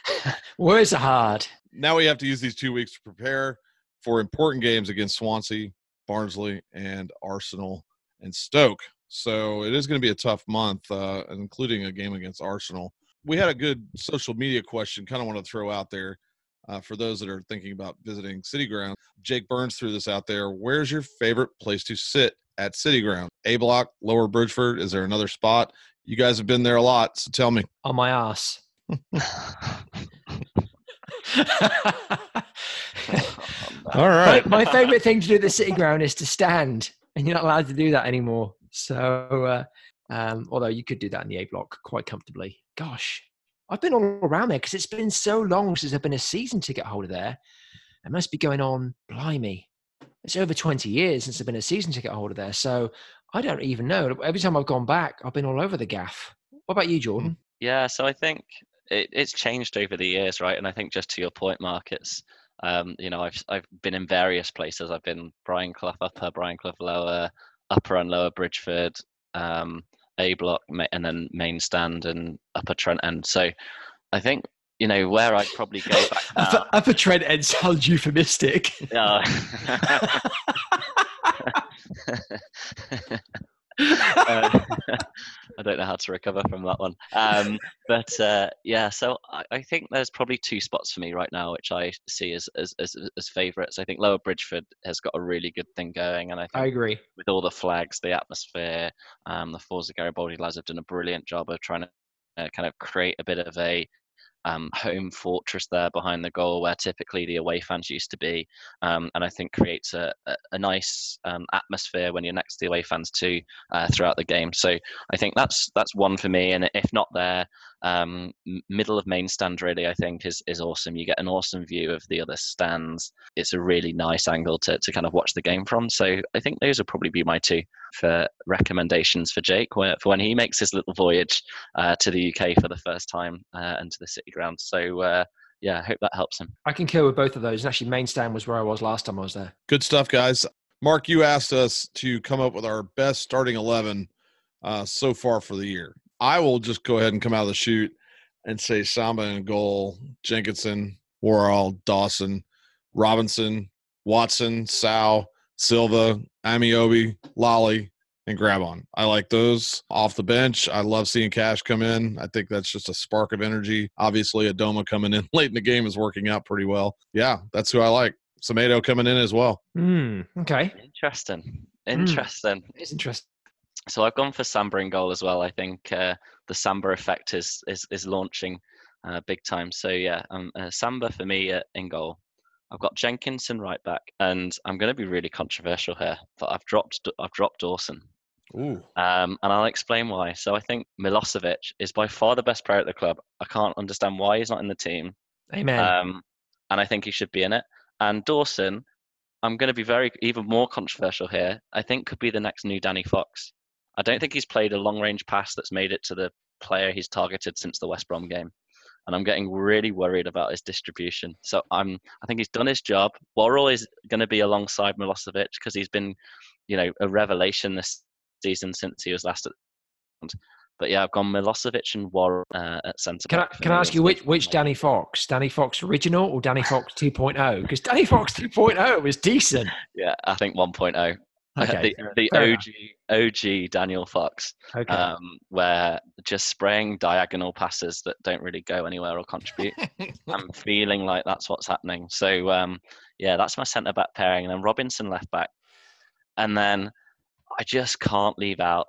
Words are hard. Now we have to use these two weeks to prepare for important games against Swansea, Barnsley, and Arsenal and Stoke. So it is going to be a tough month, uh, including a game against Arsenal. We had a good social media question kind of want to throw out there uh, for those that are thinking about visiting City Ground. Jake Burns threw this out there. Where's your favorite place to sit at City Ground? A Block, Lower Bridgeford? Is there another spot? You guys have been there a lot, so tell me. On my ass. All right. My, my favorite thing to do at the City Ground is to stand, and you're not allowed to do that anymore. So, uh, um, although you could do that in the A Block quite comfortably. Gosh, I've been all around there because it's been so long since I've been a season ticket holder there. It must be going on, blimey. It's over twenty years since I've been a season ticket holder there. So I don't even know. Every time I've gone back, I've been all over the gaff. What about you, Jordan? Yeah, so I think it, it's changed over the years, right? And I think just to your point, Mark, it's Um, you know, I've I've been in various places. I've been Brian Clough upper, Brian Clough lower, upper and lower Bridgeford, um, A block, and then main stand and upper Trent End. So I think, you know, where I'd probably go back now. Upper, upper Trent End sounds euphemistic. Yeah. uh, I don't know how to recover from that one. Um, but uh, yeah, so I, I think there's probably two spots for me right now, which I see as as as, as favourites. I think Lower Bridgeford has got a really good thing going, and I think I agree with all the flags, the atmosphere, um, the Forza Garibaldi lads have done a brilliant job of trying to uh, kind of create a bit of a Um, home fortress there behind the goal, where typically the away fans used to be, um, and I think creates a, a, a nice um, atmosphere when you're next to the away fans too uh, throughout the game. So I think that's that's one for me, and if not there, um, middle of main stand really I think is is awesome. You get an awesome view of the other stands. It's a really nice angle to to kind of watch the game from. So I think those would probably be my two for recommendations for Jake for when he makes his little voyage uh, to the U K for the first time uh, and to the City Ground. So uh, yeah, I hope that helps him. I can kill with both of those. And actually, main stand was where I was last time I was there. Good stuff, guys. Mark, you asked us to come up with our best starting eleven uh, so far for the year. I will just go ahead and come out of the chute and say Samba in goal, Jenkinson, Worrell, Dawson, Robinson, Watson, Sow, Silva, Amiobi, Lally, and Grabon. I like those off the bench. I love seeing Cash come in. I think that's just a spark of energy. Obviously, Adoma coming in late in the game is working out pretty well. Yeah, that's who I like. Semedo coming in as well. Mm, okay. Interesting. Interesting. Mm, it's interesting. So I've gone for Samba in goal as well. I think uh, the Samba effect is is, is launching uh, big time. So yeah, um, uh, Samba for me uh, in goal. I've got Jenkinson right back, and I'm going to be really controversial here, but I've dropped I've dropped Dawson. Ooh. Um, and I'll explain why. So I think Milosevic is by far the best player at the club. I can't understand why he's not in the team. Amen. Um, and I think he should be in it. And Dawson, I'm going to be very even more controversial here. I think could be the next new Danny Fox. I don't think he's played a long-range pass that's made it to the player he's targeted since the West Brom game. And I'm getting really worried about his distribution. So I'm, I think he's done his job. Worrell is going to be alongside Milosevic because he's been, you know, a revelation this season since he was last at the But yeah, I've gone Milosevic and Worrell uh, at centre back. Can I, can I ask you which, which Danny Fox? Danny Fox original or Danny Fox two point oh? Because Danny Fox two point oh was decent. Yeah, I think one point oh. Okay, the the O G O G Daniel Fox, okay. um, where just spraying diagonal passes that don't really go anywhere or contribute. I'm feeling like that's what's happening. So um, yeah, that's my centre back pairing, and then Robinson left back, and then I just can't leave out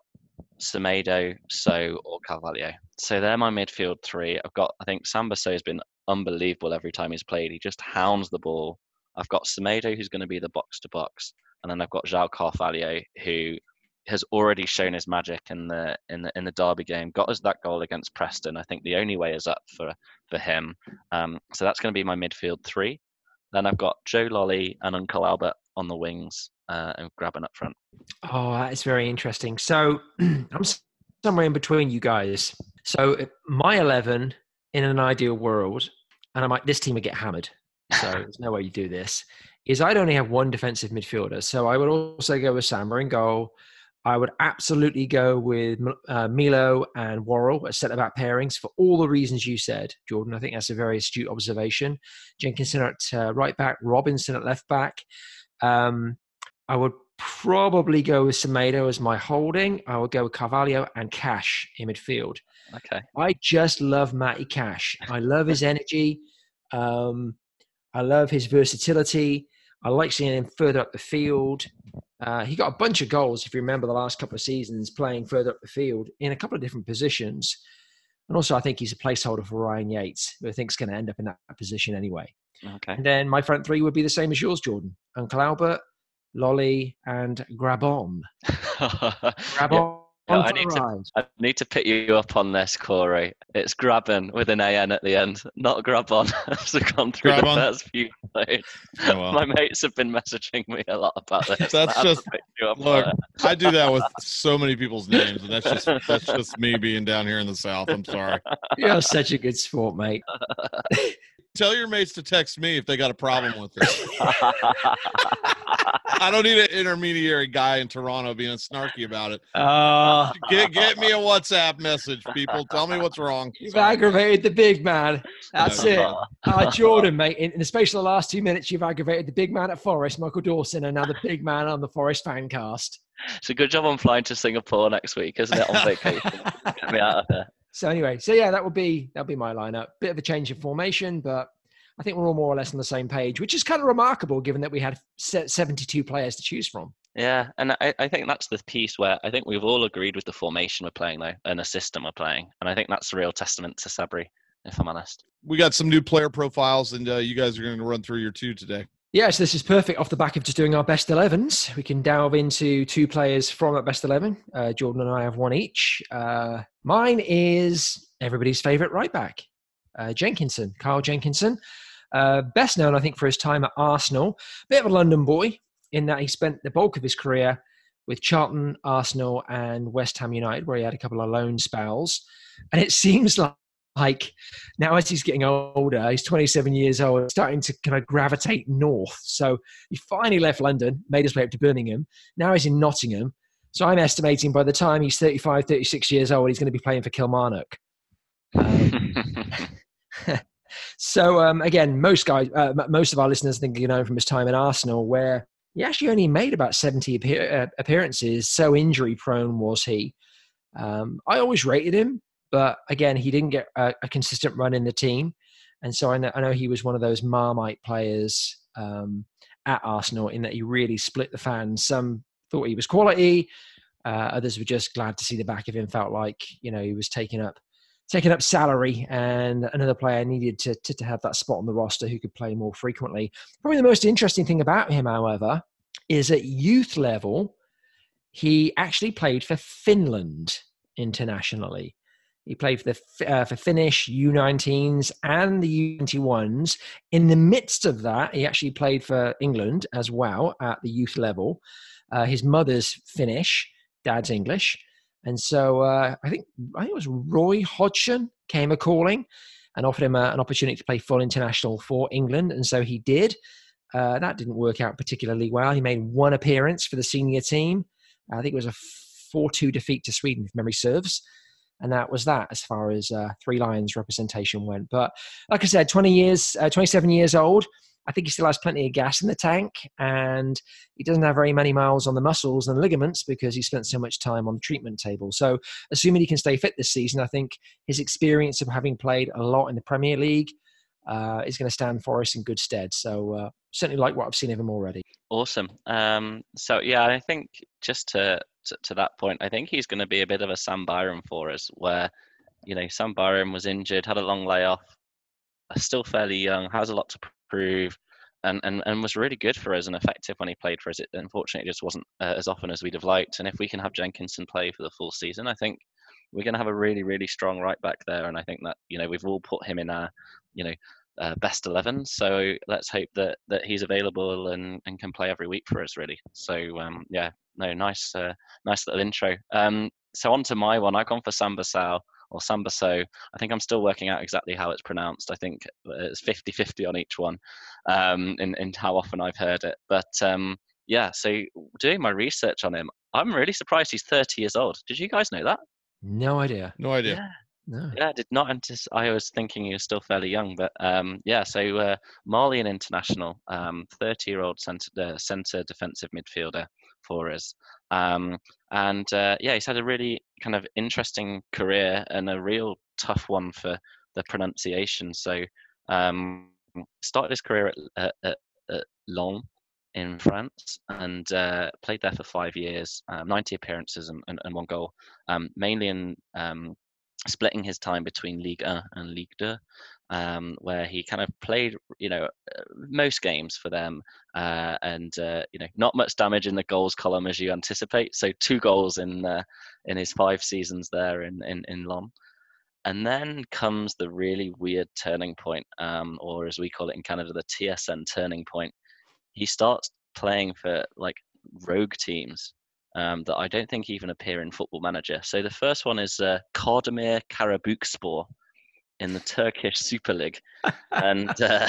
Semedo, So, or Carvalho. So they're my midfield three. I've got I think Samba So has been unbelievable every time he's played. He just hounds the ball. I've got Semedo, who's going to be the box to box. And then I've got João Carvalho, who has already shown his magic in the in the in the derby game. Got us that goal against Preston. I think the only way is up for for him. Um, so that's going to be my midfield three. Then I've got Joe Lolly and Uncle Albert on the wings uh, and Grabban up front. Oh, that is very interesting. So I'm somewhere in between you guys. So my eleven in an ideal world, and I might this team would get hammered. So there's no way you do this. Is I'd only have one defensive midfielder. So I would also go with Samba in goal. I would absolutely go with uh, Milo and Worrell as centre-back pairings for all the reasons you said, Jordan. I think that's a very astute observation. Jenkinson at uh, right back, Robinson at left back. Um, I would probably go with Semedo as my holding. I would go with Carvalho and Cash in midfield. Okay. I just love Matty Cash. I love his energy. Um, I love his versatility. I like seeing him further up the field. Uh, he got a bunch of goals, if you remember the last couple of seasons, playing further up the field in a couple of different positions. And also, I think he's a placeholder for Ryan Yates, who I think is going to end up in that position anyway. Okay. And then my front three would be the same as yours, Jordan. Uncle Albert, Lolly, and Grabon. Grabon. Yeah. No, I, need to, I need to pick you up on this, Corey. It's Grabban with an A N at the end, not Grabon. I've gone through Grabon. the first few plays. Oh, well. My mates have been messaging me a lot about this. That's just look. I do that with so many people's names, and that's just that's just me being down here in the South. I'm sorry. You're such a good sport, mate. Tell your mates to text me if they got a problem with it. I don't need an intermediary guy in Toronto being snarky about it. Uh, get get me a WhatsApp message, people. Tell me what's wrong. You've Sorry. aggravated the big man. That's No, it. no. Uh, Jordan, mate, in, in the space of the last two minutes, you've aggravated the big man at Forest, Michael Dawson, and now the big man on the Forest fan cast. It's a good job I'm flying to Singapore next week, isn't it, on vacation? Get me out of there. So anyway, so yeah, that would be that'll be my lineup. Bit of a change of formation, but I think we're all more or less on the same page, which is kind of remarkable given that we had seventy-two players to choose from. Yeah, and I, I think that's the piece where I think we've all agreed with the formation we're playing, though, and the system we're playing. And I think that's a real testament to Sabri, if I'm honest. We got some new player profiles, and uh, you guys are going to run through your two today. Yes, this is perfect off the back of just doing our best elevens. We can delve into two players from that best eleven. Uh, Jordan and I have one each. Uh, mine is everybody's favourite right back, uh, Jenkinson, Carl Jenkinson. Uh, best known, I think, for his time at Arsenal. Bit of a London boy in that he spent the bulk of his career with Charlton, Arsenal, and West Ham United, where he had a couple of loan spells. And it seems like Like now, as he's getting older, he's twenty-seven years old, starting to kind of gravitate north. So he finally left London, made his way up to Birmingham. Now he's in Nottingham. So I'm estimating by the time he's thirty-five, thirty-six years old, he's going to be playing for Kilmarnock. Um, so um, again, most guys, uh, most of our listeners think you know from his time at Arsenal, where he actually only made about seventy appear- appearances. So injury prone was he. Um, I always rated him. But again, he didn't get a, a consistent run in the team. And so I know, I know he was one of those Marmite players um, at Arsenal in that he really split the fans. Some thought he was quality. Uh, others were just glad to see the back of him. Felt like, you know, he was taking up taking up salary and another player needed to, to, to have that spot on the roster who could play more frequently. Probably the most interesting thing about him, however, is at youth level, he actually played for Finland internationally. He played for the uh, for Finnish U nineteens and the U twenty-ones. In the midst of that, he actually played for England as well at the youth level. Uh, his mother's Finnish, dad's English. And so uh, I think I think it was Roy Hodgson came a calling and offered him a, an opportunity to play full international for England. And so he did. Uh, that didn't work out particularly well. He made one appearance for the senior team. I think it was a four two defeat to Sweden, if memory serves. And that was that as far as uh, Three Lions representation went. But like I said, twenty years, uh, twenty-seven years old. I think he still has plenty of gas in the tank, and he doesn't have very many miles on the muscles and ligaments because he spent so much time on the treatment table. So assuming he can stay fit this season, I think his experience of having played a lot in the Premier League uh, is going to stand for us in good stead. So uh, certainly like what I've seen of him already. Awesome. Um, so yeah, I think just to, to to that point, I think he's going to be a bit of a Sam Byram for us, where you know Sam Byram was injured, had a long layoff, still fairly young, has a lot to prove, and, and, and was really good for us and effective when he played for us. It unfortunately just wasn't uh, as often as we'd have liked. And if we can have Jenkinson play for the full season, I think we're going to have a really, really strong right back there. And I think that, you know, we've all put him in our, you know, uh, best eleven. So let's hope that, that he's available and, and can play every week for us, really. So, um, yeah, no, nice, uh, nice little intro. Um, so on to my one. I've gone for Samba Sao. Or Sambaso. I think I'm still working out exactly how it's pronounced. I think it's fifty-fifty on each one um, in, in how often I've heard it. But um, yeah, so doing my research on him, I'm really surprised he's thirty years old. Did you guys know that? No idea. No idea. Yeah. No. Yeah, I did not anticipate. I was thinking he was still fairly young, but um, yeah. So uh, Malian international, um, thirty-year-old centre, uh, centre defensive midfielder for us, um, and uh, yeah, he's had a really kind of interesting career and a real tough one for the pronunciation. So um, started his career at, at, at Lyon in France and uh, played there for five years, um, ninety appearances and, and, and one goal, um, mainly in um, splitting his time between Ligue one and Ligue two, um, where he kind of played, you know, most games for them, uh, and uh, you know, not much damage in the goals column as you anticipate. So two goals in uh, in his five seasons there in in, in Lyon. And then comes the really weird turning point, um, or as we call it in Canada, the T S N turning point. He starts playing for like rogue teams. Um, that I don't think even appear in Football Manager. So the first one is uh, Kardemir Karabükspor. in the Turkish Super League, and uh,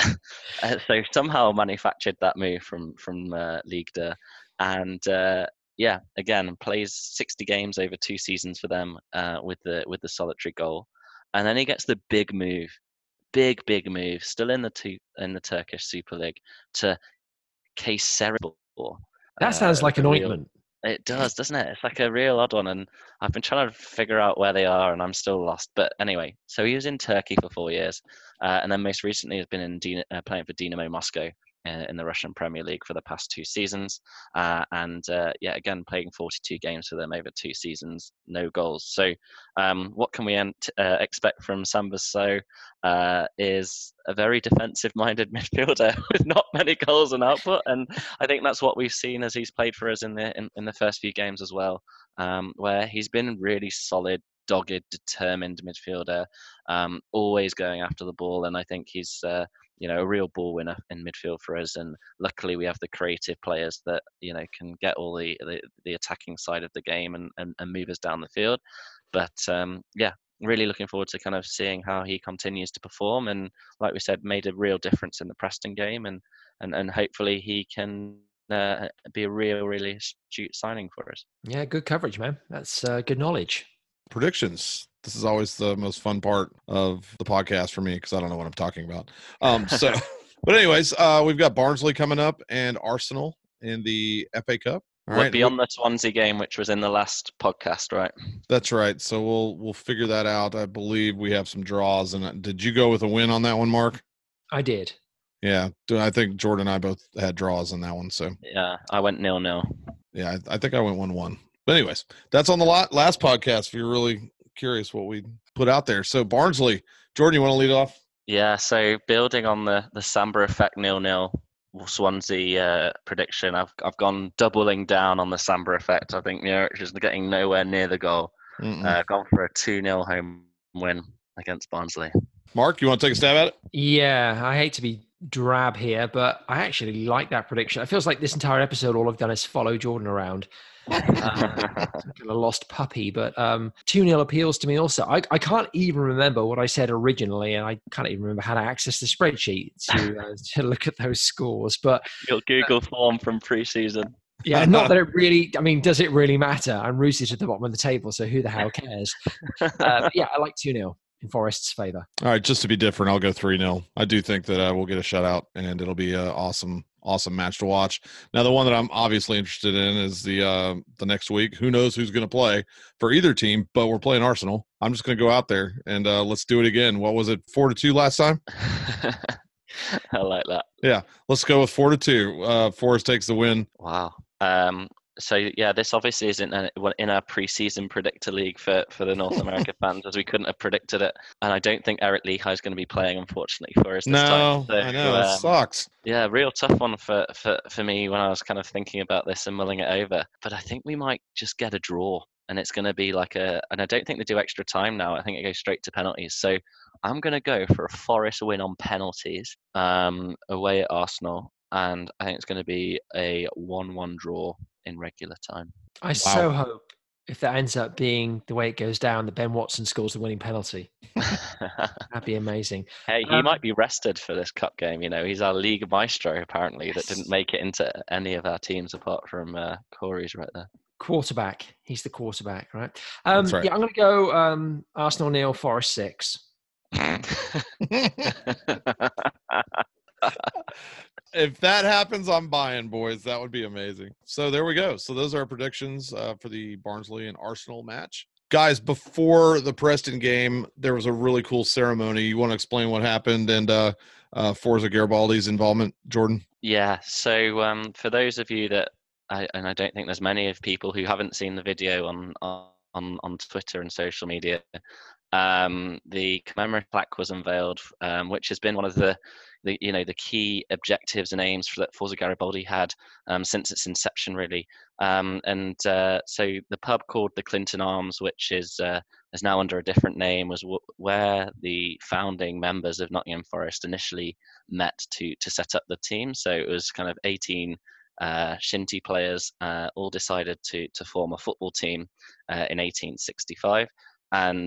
so somehow manufactured that move from from uh, Ligue two, and uh, yeah, again plays sixty games over two seasons for them uh, with the with the solitary goal, and then he gets the big move, big big move, still in the two in the Turkish Super League to Kayserispor. That sounds uh, like an real, ointment. It does, doesn't it? It's like a real odd one, and I've been trying to figure out where they are, and I'm still lost. But anyway, so he was in Turkey for four years, uh, and then most recently has been in Din- uh, playing for Dinamo Moscow uh, in the Russian Premier League for the past two seasons, uh, and uh, yeah, again playing forty-two games for them over two seasons, no goals. So, um, what can we ent- uh, expect from Samba Sow? Uh, is a very defensive-minded midfielder with not many goals and output, and I think that's what we've seen as he's played for us in the in, in the first few games as well, um, where he's been really solid, dogged, determined midfielder, um, always going after the ball, and I think he's uh, you know a real ball winner in midfield for us. And luckily, we have the creative players that you know can get all the the, the attacking side of the game and, and, and move us down the field. But um, yeah. Really looking forward to kind of seeing how he continues to perform, and like we said, made a real difference in the Preston game, and and, and hopefully he can uh, be a real, really astute signing for us. Yeah, good coverage, man. That's uh, good knowledge. Predictions. This is always the most fun part of the podcast for me because I don't know what I'm talking about. Um, so, but anyways, uh, we've got Barnsley coming up and Arsenal in the F A Cup. All We're right. beyond the Swansea game, which was in the last podcast, right? That's right. So we'll we'll figure that out. I believe we have some draws. And did you go with a win on that one, Mark? I did. Yeah, I think Jordan and I both had draws on that one. So yeah, I went nil nil. Yeah, I, I think I went one one. But anyways, that's on the lot, last podcast. If you're really curious what we put out there. So Barnsley, Jordan, you want to lead off? Yeah. So building on the the Samba effect nil nil. Swansea uh, prediction. I've I've gone doubling down on the Samba effect. I think Muric is getting nowhere near the goal. Uh, gone for a two nil home win against Barnsley. Mark, you want to take a stab at it? Yeah, I hate to be drab here, but I actually like that prediction. It feels like this entire episode, all I've done is follow Jordan around. uh, kind of lost puppy, but um, two nil appeals to me also. I, I can't even remember what I said originally, and I can't even remember how to access the spreadsheet to, uh, to look at those scores. But your Google uh, form from pre-season. Yeah, not that it really, I mean, does it really matter? I'm rooted at the bottom of the table, so who the hell cares? uh, but yeah, I like two nil in Forest's favour. All right, just to be different, I'll go three nil. I do think that uh, we'll get a shutout, and it'll be an awesome, awesome match to watch. Now, the one that I'm obviously interested in is the uh, the next week. Who knows who's going to play for either team, but we're playing Arsenal. I'm just going to go out there, and uh, let's do it again. What was it, four to two last time? I like that. Yeah, let's go with four to two. Uh, Forest takes the win. Wow. Um, so yeah, this obviously isn't a, in our pre-season predictor league for, for the North America fans, as we couldn't have predicted it. And I don't think Eric Lehigh is going to be playing, unfortunately, for us this no, time. So, I know, um, it sucks. Yeah, real tough one for, for, for me when I was kind of thinking about this and mulling it over. But I think we might just get a draw, and it's going to be like a, and I don't think they do extra time now. I think it goes straight to penalties. So I'm going to go for a Forest win on penalties um, away at Arsenal. And I think it's going to be a one one draw in regular time. I wow. so hope if that ends up being the way it goes down, that Ben Watson scores the winning penalty. That'd be amazing. Hey, he um, might be rested for this cup game. You know, he's our league maestro, apparently, yes. that didn't make it into any of our teams apart from uh, Corey's right there. Quarterback. He's the quarterback, right? Um, right. Yeah, I'm going to go um, Arsenal nil, Forest six. If that happens, I'm buying, boys. That would be amazing. So there we go. So those are our predictions uh, for the Barnsley and Arsenal match. Guys, before the Preston game, there was a really cool ceremony. You want to explain what happened and uh, uh, Forza Garibaldi's involvement, Jordan? Yeah. So um, for those of you that, I, and I don't think there's many of people who haven't seen the video on on on Twitter and social media, um, the commemorative plaque was unveiled, um, which has been one of the The, you know, the key objectives and aims for that Forza Garibaldi had um, since its inception, really. Um, and uh, so the pub called the Clinton Arms, which is uh, is now under a different name, was w- where the founding members of Nottingham Forest initially met to to set up the team. So it was kind of eighteen uh, shinty players uh, all decided to to form a football team uh, in eighteen sixty-five. And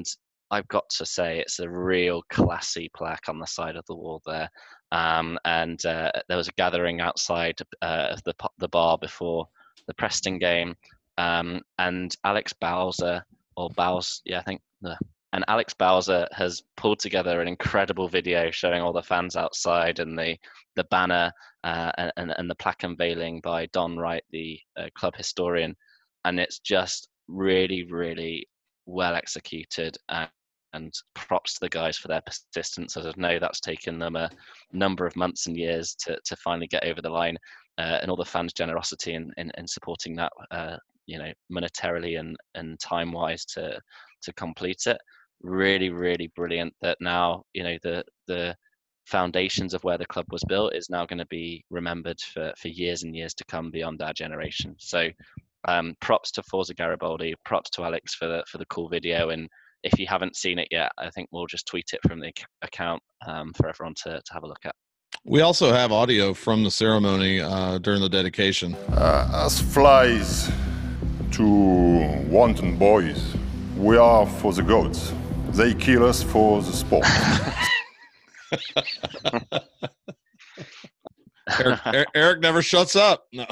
I've got to say it's a real classy plaque on the side of the wall there. Um, and uh, there was a gathering outside uh, the the bar before the Preston game, um, and Alex Bowser or Bowser, yeah, I think. Uh, and Alex Bowser has pulled together an incredible video showing all the fans outside and the the banner uh, and and the plaque unveiling by Don Wright, the uh, club historian, and it's just really, really well executed. And, and props to the guys for their persistence. As I know that's taken them a number of months and years to to finally get over the line, uh, and all the fans' generosity in, in, in supporting that, uh, you know, monetarily and, and time-wise to to complete it. Really, really brilliant that now, you know, the the foundations of where the club was built is now going to be remembered for, for years and years to come beyond our generation. So um, props to Forza Garibaldi, props to Alex for the, for the cool video. And if you haven't seen it yet, I think we'll just tweet it from the account um, for everyone to, to have a look at. We also have audio from the ceremony uh, during the dedication. Uh, as flies to wanton boys, we are for the goats. They kill us for the sport. Eric, Eric never shuts up. No.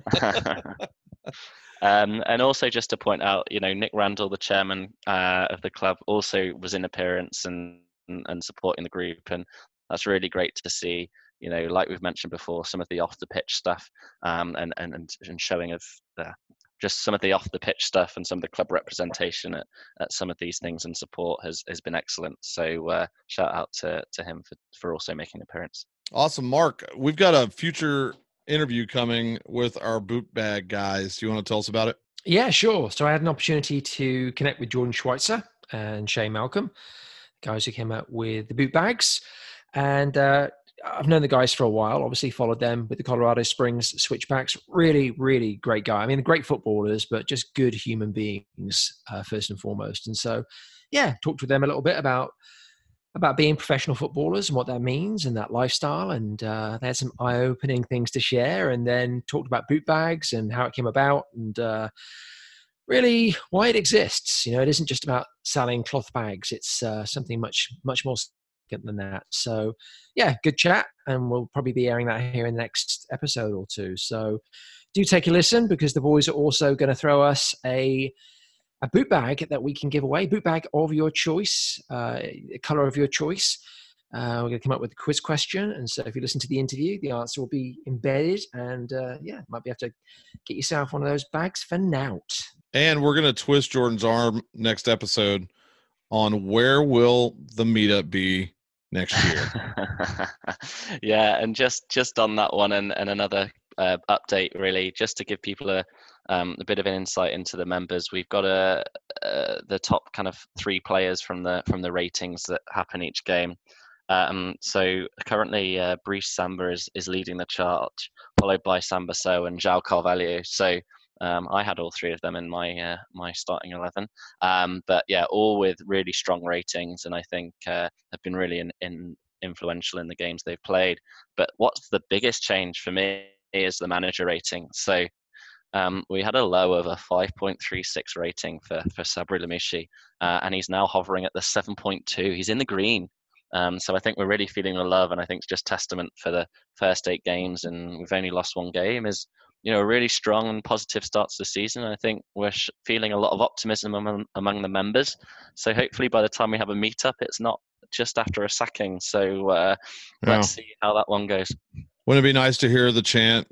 Um, and also just to point out, you know, Nick Randall, the chairman uh, of the club, also was in appearance and, and supporting the group. And that's really great to see, you know, like we've mentioned before, some of the off the pitch stuff um, and, and, and showing of the, just some of the off the pitch stuff and some of the club representation at, at some of these things and support has, has been excellent. So uh, shout out to, to him for, for also making an appearance. Awesome. Mark, we've got a future interview coming with our boot bag guys. Do you want to tell us about it? Yeah, sure. So I had an opportunity to connect with Jordan Schweitzer and Shane Malcolm, guys who came out with the boot bags. And uh, I've known the guys for a while, obviously followed them with the Colorado Springs Switchbacks. Really, really great guy. I mean, great footballers, but just good human beings uh, first and foremost. And so, yeah, talked with them a little bit about about being professional footballers and what that means and that lifestyle. And uh, they had some eye-opening things to share, and then talked about boot bags and how it came about and uh, really why it exists. You know, it isn't just about selling cloth bags. It's uh, something much, much more significant than that. So yeah, good chat. And we'll probably be airing that here in the next episode or two. So do take a listen, because the boys are also going to throw us a a boot bag that we can give away, boot bag of your choice, uh, color of your choice. Uh, we're going to come up with a quiz question. And so if you listen to the interview, the answer will be embedded, and uh, yeah, might be able to get yourself one of those bags for now. And we're going to twist Jordan's arm next episode on where will the meetup be next year. Yeah. And just, just on that one and, and another uh, update, really, just to give people a, Um, a bit of an insight into the members. We've got a, uh, the top kind of three players from the from the ratings that happen each game. Um, so currently, uh, Brice Samba is, is leading the charge, followed by Samba Sow and João Carvalho. So um, I had all three of them in my uh, my starting eleven. Um, but yeah, all with really strong ratings, and I think uh, have been really in, in influential in the games they've played. But what's the biggest change for me is the manager rating. So Um, we had a low of a five point three six rating for, for Sabri Lamouchi, uh, and he's now hovering at the seven point two. He's in the green. Um, so I think we're really feeling the love, and I think it's just testament for the first eight games, and we've only lost one game, is, you know, a really strong and positive start to the season. I think we're sh- feeling a lot of optimism among, among the members. So hopefully by the time we have a meetup, it's not just after a sacking. So uh, yeah. Let's see how that one goes. Wouldn't it be nice to hear the chant,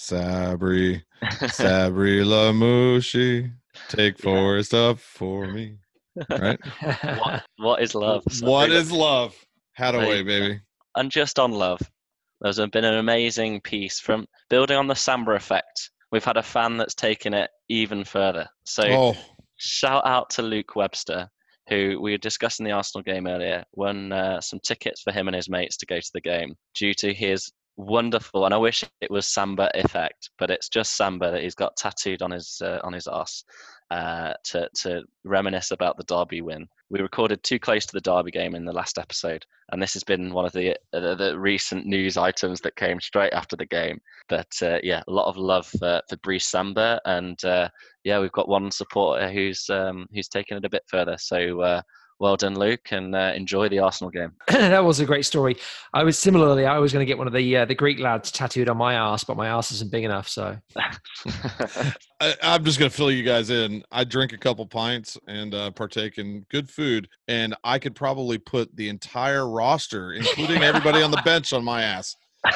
Sabri, Sabri Lamouchi, take Forrest yeah. up for me, right? what, what is love? Sabri what is love? Hadaway, baby. And just on love, there's been an amazing piece from building on the Samba effect. We've had a fan that's taken it even further. So oh. shout out to Luke Webster, who we were discussing the Arsenal game earlier, won uh, some tickets for him and his mates to go to the game due to his wonderful, and I wish it was Samba effect, but it's just Samba that he's got tattooed on his uh, on his arse uh, to to reminisce about the Derby win. We recorded too close to the Derby game in the last episode, and this has been one of the uh, the recent news items that came straight after the game. But uh, yeah, a lot of love for, for Brice Samba, and uh, yeah, we've got one supporter who's um, who's taken it a bit further. So uh, well done, Luke, and uh, enjoy the Arsenal game. That was a great story. I was similarly, I was going to get one of the uh, the Greek lads tattooed on my arse, but my arse isn't big enough. So I, I'm just going to fill you guys in. I drink a couple pints and uh, partake in good food, and I could probably put the entire roster, including everybody on the bench, on my ass.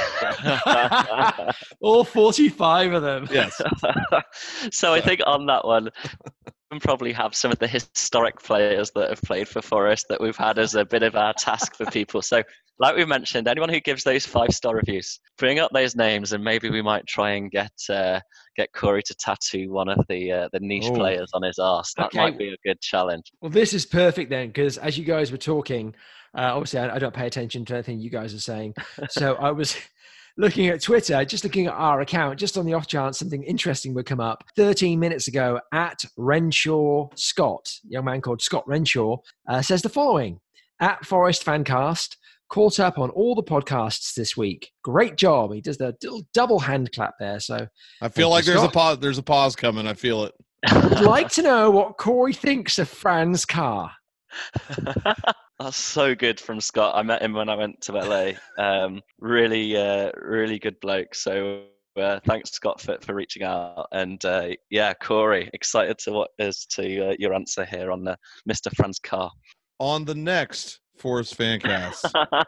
All forty-five of them. Yes. So I think on that one, we probably have some of the historic players that have played for Forest that we've had as a bit of our task for people. So like we mentioned, anyone who gives those five-star reviews, bring up those names, and maybe we might try and get uh, get Corey to tattoo one of the uh, the niche Ooh. players on his arse. That Okay. might be a good challenge. Well, this is perfect then, because as you guys were talking, uh, obviously I, I don't pay attention to anything you guys are saying. So I was looking at Twitter, just looking at our account, just on the off chance something interesting would come up. thirteen minutes ago, at Renshaw Scott, a young man called Scott Renshaw, uh, says the following: at Forest Fancast, caught up on all the podcasts this week. Great job. He does the little double hand clap there. So I feel like there's a pause. There's a pause coming. I feel it. I'd like to know what Corey thinks of Franz Carr. That's so good from Scott. I met him when I went to L A. Um, really, uh, really good bloke. So uh, thanks, Scott, for, for reaching out. And uh, yeah, Corey, excited to what is to uh, your answer here on uh, Mister Franz Carr. On the next Forest Fancast.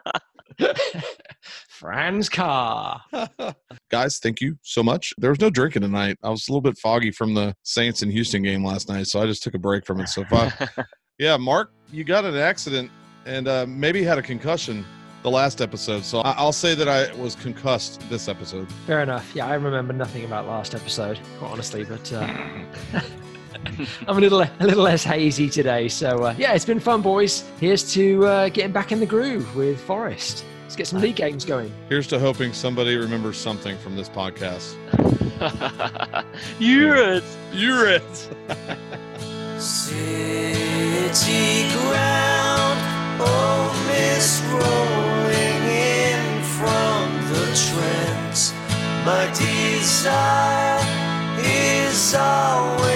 Franz Carr. Guys, thank you so much. There was no drinking tonight. I was a little bit foggy from the Saints and Houston game last night, so I just took a break from it. So far. Yeah, Mark, you got an accident and uh, maybe had a concussion the last episode. So I- I'll say that I was concussed this episode. Fair enough. Yeah, I remember nothing about last episode, quite honestly, but uh, I'm a little a little less hazy today. So uh, yeah, it's been fun, boys. Here's to uh, getting back in the groove with Forest. Let's get some league games going. Here's to hoping somebody remembers something from this podcast. You're it. You're it. City ground, oh mist rolling in from the Trent. My desire is always